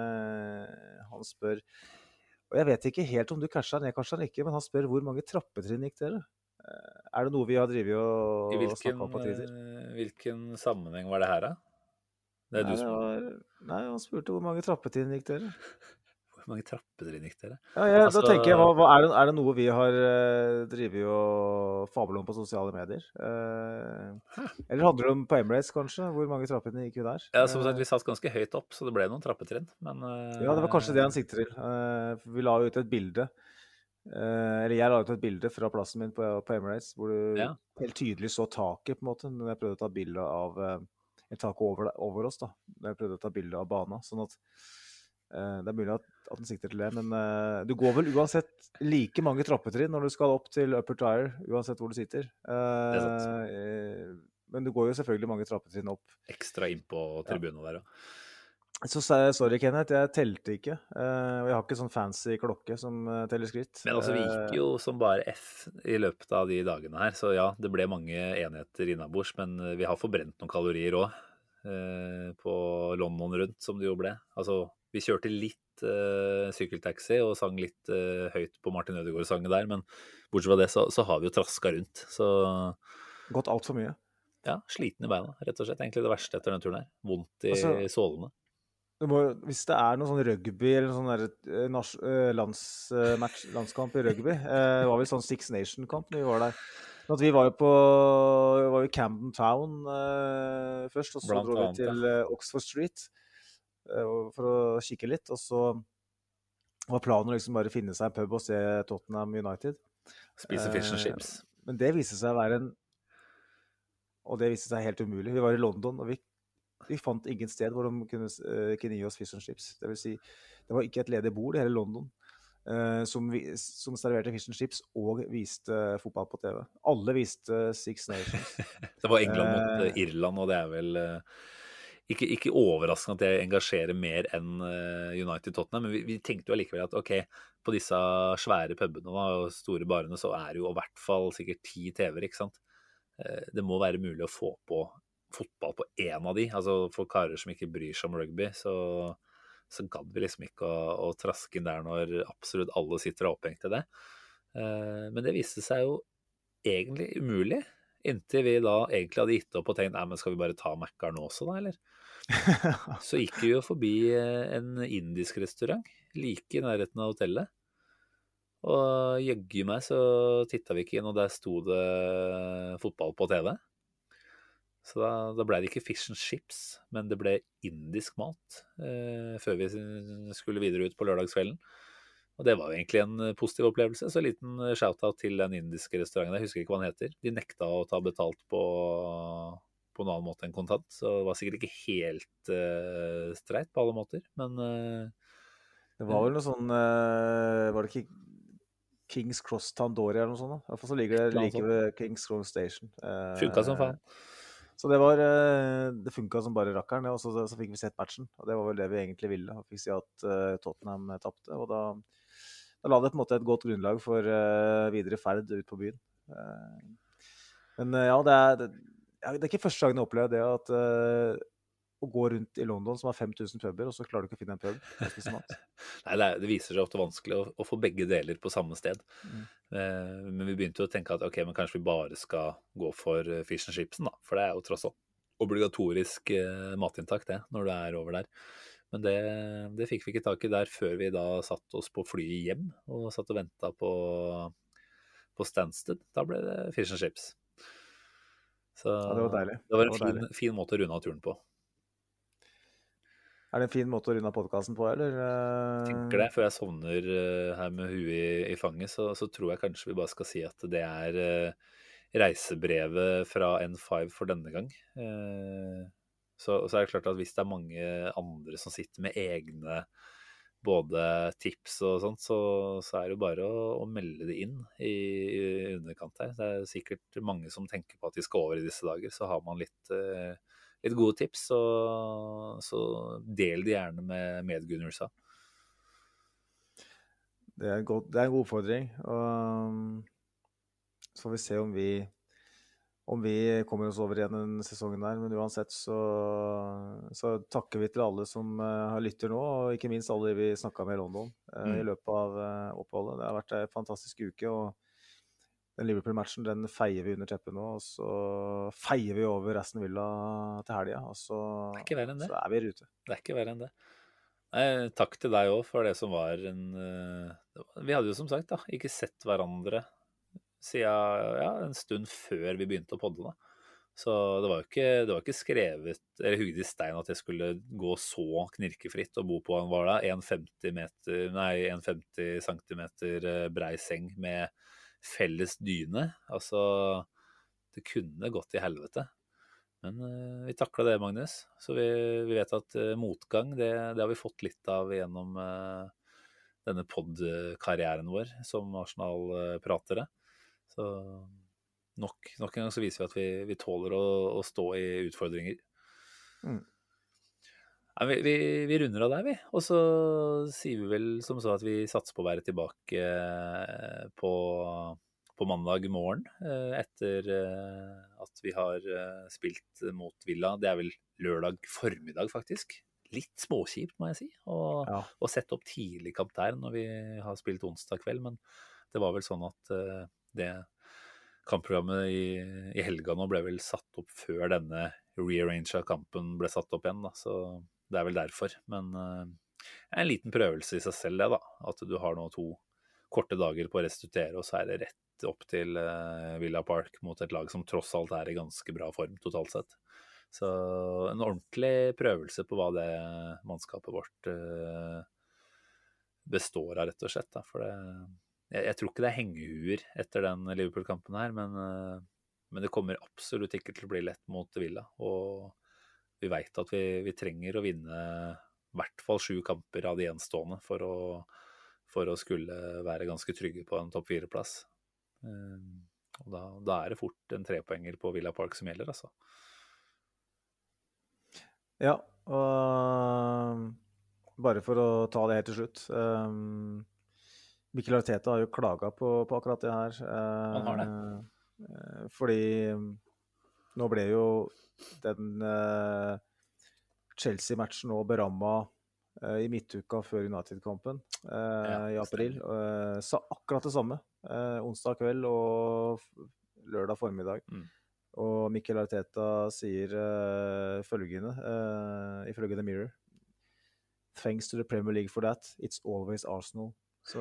han spør, og jeg vet ikke helt om du casher ned, kanskje han ikke, men han spør hvor mange trappetrinn gikk dere? Er det noe vi har drivet og hvilken, snakket om på Twitter? Hvilken sammenheng var det her da? Det er nei, du som... var, nei, han spurte hvor mange trappetrinn gikk dere? Hvor mange trappetrinn gikk dere? Ja, ja altså... da tenker jeg, hva, hva, er, det, er det noe vi har uh, drivet og fablet om på sosiale medier? Uh, eller handler det om på Emirates kanskje? Hvor mange trappetrinn gikk vi der? Ja, som sagt, vi satt ganske høyt opp, så det ble noen trappetrinn. Men, uh... ja, det var kanskje det han sikter til. Uh, vi la ut et bilde. Uh, eller jeg la ut et bilde fra plassen min på, på Emirates, hvor du ja. helt tydelig så taket på en måte, når jeg prøvde å ta bilde av uh, et tak over, over oss da, når jeg prøvde å ta bilde av bana, sånn at uh, det er mulig at, at den sikter til det, men uh, du går vel uansett like mange trappetrinn når du skal opp til Upper Tire, uansett hvor du sitter. Uh, det er sant. Uh, men det går jo selvfølgelig mange trappetrinn opp. Ekstra inn på tribunen der, ja. Så sa jeg, sorry Kenneth, jeg telte ikke, eh, og jeg har ikke sånn fancy klokke som eh, teller skritt. Men altså, vi gikk jo som bare F i løpet av de dagene her, så ja, det ble mange enheter innabords, men vi har forbrent noen kalorier også, eh, på London rundt, som det jo ble. Altså, vi kjørte litt eh, sykkeltaxi og sang litt eh, høyt på Martin Ødegaard-sangen der, men bortsett fra det så, så har vi jo trasket rundt, så... Gått alt for mye. Ja, sliten i beina, rett og slett. Egentlig det verste etter den turen her. Vondt i Altså, sålene. det må, hvis det er noe sånn rugby eller sånn der, eh, nas, eh, lands, eh, match, landskamp i rugby, eh, det var vel sånn Six Nation-kamp når vi var der. Men at vi var jo på vi var i Camden Town eh, først, og så Blant dro vi annet, til eh, Oxford Street eh, for å kikke litt, og så var planen å liksom bare finne seg en pub og se Tottenham United. Spise fish and Eh, chips. Men det viste seg å være en Og det viste seg helt umulig. Vi var i London, og vi, vi fant ingen sted hvor de kunne, uh, kunne gi oss fish and chips. Det vil si, det var ikke et ledig bord i hele London uh, som, vi, som serverte fish and chips og viste fotball på T V. Alle viste Six Nations. Det var England mot Eh, eh, Irland, og det er vel eh, ikke, ikke overraskende at det engasjerer mer enn eh, United Tottenham, men vi, vi tenkte jo allikevel at ok, på disse svære pubene da, og store barene så er det jo i hvert fall sikkert ti T V-er, ikke sant? Eh, det må være mulig å få på fotball på en av de, altså for karer som ikke bryr seg om rugby, så, så gadd vi liksom ikke å, å traske inn der når absolutt alle sitter og opphengt til det. Eh, men det viste seg jo egentlig umulig, inntil vi da egentlig hadde gitt opp og tenkt, nei, men skal vi bare ta Mac-er nå også da, eller? Så gikk vi jo forbi eh, en indisk restaurant, like i nærheten av hotellet, og jøgge meg så tittet vi ikke inn, og der sto det fotball på T V. Så da, da ble det ikke fish and chips, men det ble indisk mat eh, før vi skulle videre ut på lørdagskvelden. Og det var jo egentlig en positiv opplevelse, så en liten shout-out til den indiske restauranten. Jeg husker ikke hva den heter. De nekta å ta betalt på, på en annen måte enn kontant, så det var sikkert ikke helt eh, streit på alle måter, men... Eh, det var vel noe sånn uh, var det ikke Kings Cross Tandoori eller noe sånt da? I hvert fall så ligger det like ved Kings Cross Station. Uh, funka som faen. Så det var, uh, det funka som bare rakkeren, og så, så fikk vi sett matchen, og det var vel det vi egentlig ville. Vi fikk si at uh, Tottenham tappte, og da, da la det på en måte et godt grunnlag for uh, videre ferd ut på byen. Uh, men uh, ja, det er, det, ja, det er ikke første gangen jeg opplever det at uh, å gå rundt i London som har fem tusen puber, og så klarer du ikke å finne en pub. Nei, det, er, det viser seg ofte vanskelig å, å få begge deler på samme sted. Mm. Eh, men vi begynte jo å tenke at ok, men kanskje vi bare skal gå for fish and chipsen da, for det er jo tross alt obligatorisk eh, matinntak det, når du er over der. Men det, det fikk vi ikke tak i der før vi da satt oss på flyet hjem, og satt og ventet på, på Stansted. Da ble det fish and chips. Så ja, det var deilig. Det var en det var fin, fin måte å runde av turen på. Er det en fin måte å runde av podcasten på, eller? Jeg tenker det, før jeg sovner uh, her med huet i, i fanget, så, så tror jeg kanskje vi bare skal si at det er uh, reisebrevet fra N fem for denne gang. Uh, så, så er det klart at hvis det er mange andre som sitter med egne både tips og sånt, så, så er det jo bare å, å melde det inn i, i underkant her. Det er sikkert mange som tenker på at de skal over i disse dager, så har man litt... Uh, litt gode tips, så, så del det gjerne med medgunnelser. Det er, god, det er en god oppfordring, og så får vi se om vi, om vi kommer oss over igjen den sesongen der, men uansett så, så takker vi til alle som uh, lytter nå, og ikke minst alle vi snakket med i London uh, mm. i løpet av uh, oppholdet. Det har vært en fantastisk uke, og den Liverpool-matchen, den feier vi under teppet nå, og så feier vi over Aston Villa til helgen, og så det er, ikke verre enn det. Så er vi i rute. Det er ikke verre enn det. Nei, takk til deg også for det som var en... Vi hadde jo som sagt da, ikke sett hverandre siden ja, en stund før vi begynte å podde da. Så det var jo ikke, det var ikke skrevet, eller hugget i stein at jeg skulle gå så knirkefritt og bo på en, var da, en femti meter, nei, en femti centimeter brei seng med felles dyne. Altså, det kunne gått i helvete. Men uh, vi taklet det, Magnus. Så vi, vi vet at uh, motgang, det, det har vi fått litt av gjennom uh, denne podd-karrieren vår som Arsenal-pratere. Så nok, nok en gang så viser vi at vi, vi tåler å, å stå i utfordringer. Mm. Ja, vi, vi, vi runder av der, vi. Og så sier vi vel som så at vi satser på å være tilbake på, på mandag morgen, etter at vi har spilt mot Villa. Det er vel lørdag formiddag, faktisk. Litt småkjipt, må jeg si, å Ja. sette opp tidlig kamp der når vi har spilt onsdag kveld, men det var vel sånn at det kampprogrammet i, i helga nå ble vel satt opp før denne rearrange av kampen ble satt opp igjen, da. Så det er vel derfor. Men uh, en liten prøvelse i seg selv, det da. At du har nå to korte dager på å restituere, og så er det rett opp til uh, Villa Park mot et lag som tross alt er i ganske bra form totalt sett. Så en ordentlig prøvelse på hva det mannskapet vårt uh, består av, rett og slett. Da. For det Jeg, jeg tror ikke det er hengehuer etter den Liverpool-kampen her, men, men det kommer absolutt ikke til å bli lett mot Villa. Og vi vet at vi, vi trenger å vinne i hvert fall sju kamper av de gjenstående for å, for å skulle være ganske trygge på en topp fire-plass. Og da, da er det fort en trepoenger på Villa Park som gjelder, altså. Ja, og bare for å ta det helt til slutt. Um Mikkel Arteta har jo klaget på, på akkurat det her. Eh, Han har det. Eh, fordi nå ble jo den eh, Chelsea-matchen nå berammet eh, i midtuka før United-kampen eh, Ja, i april. Eh, sa akkurat det samme. Eh, onsdag kveld og lørdag formiddag. Mm. Og Mikkel Arteta sier eh, følgende, eh, ifølge The Mirror: Thanks to the Premier League for that. It's always Arsenal. Så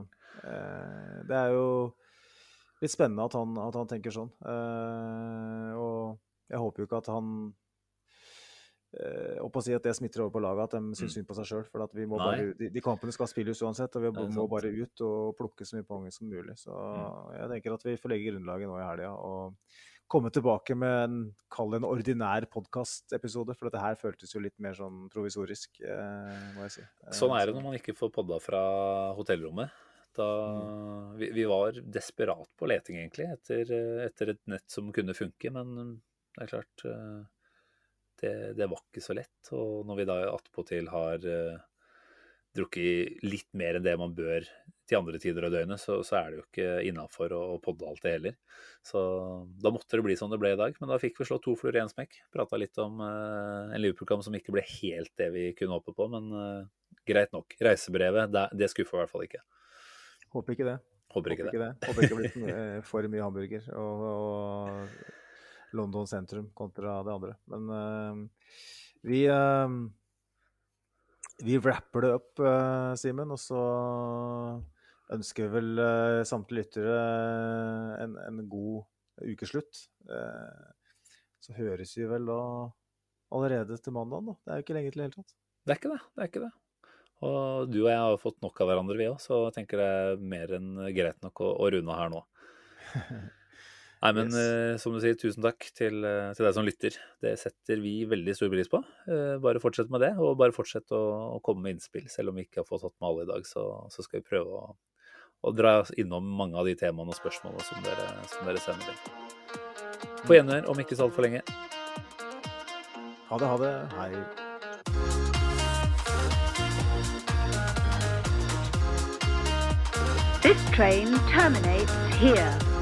eh, det er jo litt spennende at han, at han tenker sånn. Eh, og jeg håper jo ikke at han eh, å si at det smitter over på laget, at de synes synd på seg selv. For at vi må bare, de, de kampene skal spilles uansett, og vi må sant. bare ut og plukke så mye poeng som mulig. Så mm. jeg tenker at vi får legge grunnlaget nå i helga og komme tilbake med en, kall det en ordinær podcast-episode, for dette her føltes jo litt mer sånn provisorisk, eh, må jeg si. Sånn er det når man ikke får podda fra hotellrommet. Da, mm. vi, vi var desperat på leting egentlig, etter, etter et nett som kunne funke, men det er klart, det, det var ikke så lett. Og når vi da attpåtil har uh, drukket litt mer enn det man bør til andre tider av døgnet, så, så er det jo ikke innenfor å, å podde alt det heller. Så da måtte det bli som det ble i dag, men da fikk vi slå to fluer i en smekk. Pratet litt om uh, en Liverpool-kamp som ikke ble helt det vi kunne håpe på, men uh, greit nok. Reisebrevet, det, det skuffer i hvert fall ikke. Håper ikke det. Håper ikke, Håper ikke det. det. Håper ikke det blir uh, for mye hamburger og, og London sentrum kontra det andre. Men uh, vi... Uh, Vi wrapper det opp, uh, Simen, og så ønsker vi vel uh, samtlige lyttere en, en god ukeslutt. Uh, så høres vi vel da allerede til mandagen, da. Det er jo ikke lenge til helt tatt. Det er ikke det, det er ikke det. Og du og jeg har fått nok av hverandre vi også, så jeg tenker det er mer enn greit nok å, å runde her nå. Nei, men yes. uh, som du sier, tusen takk til, uh, til deg som lytter. Det setter vi veldig stor pris på. Uh, bare fortsett med det, og bare fortsett å, å komme med innspill. Selv om vi ikke har fått tatt med alle i dag, så, så skal vi prøve å, å dra innom mange av de temaene og spørsmålene som dere, som dere sender inn. På gjenhør om ikke så alt for lenge. Ha det, ha det. Hei. This train terminates here.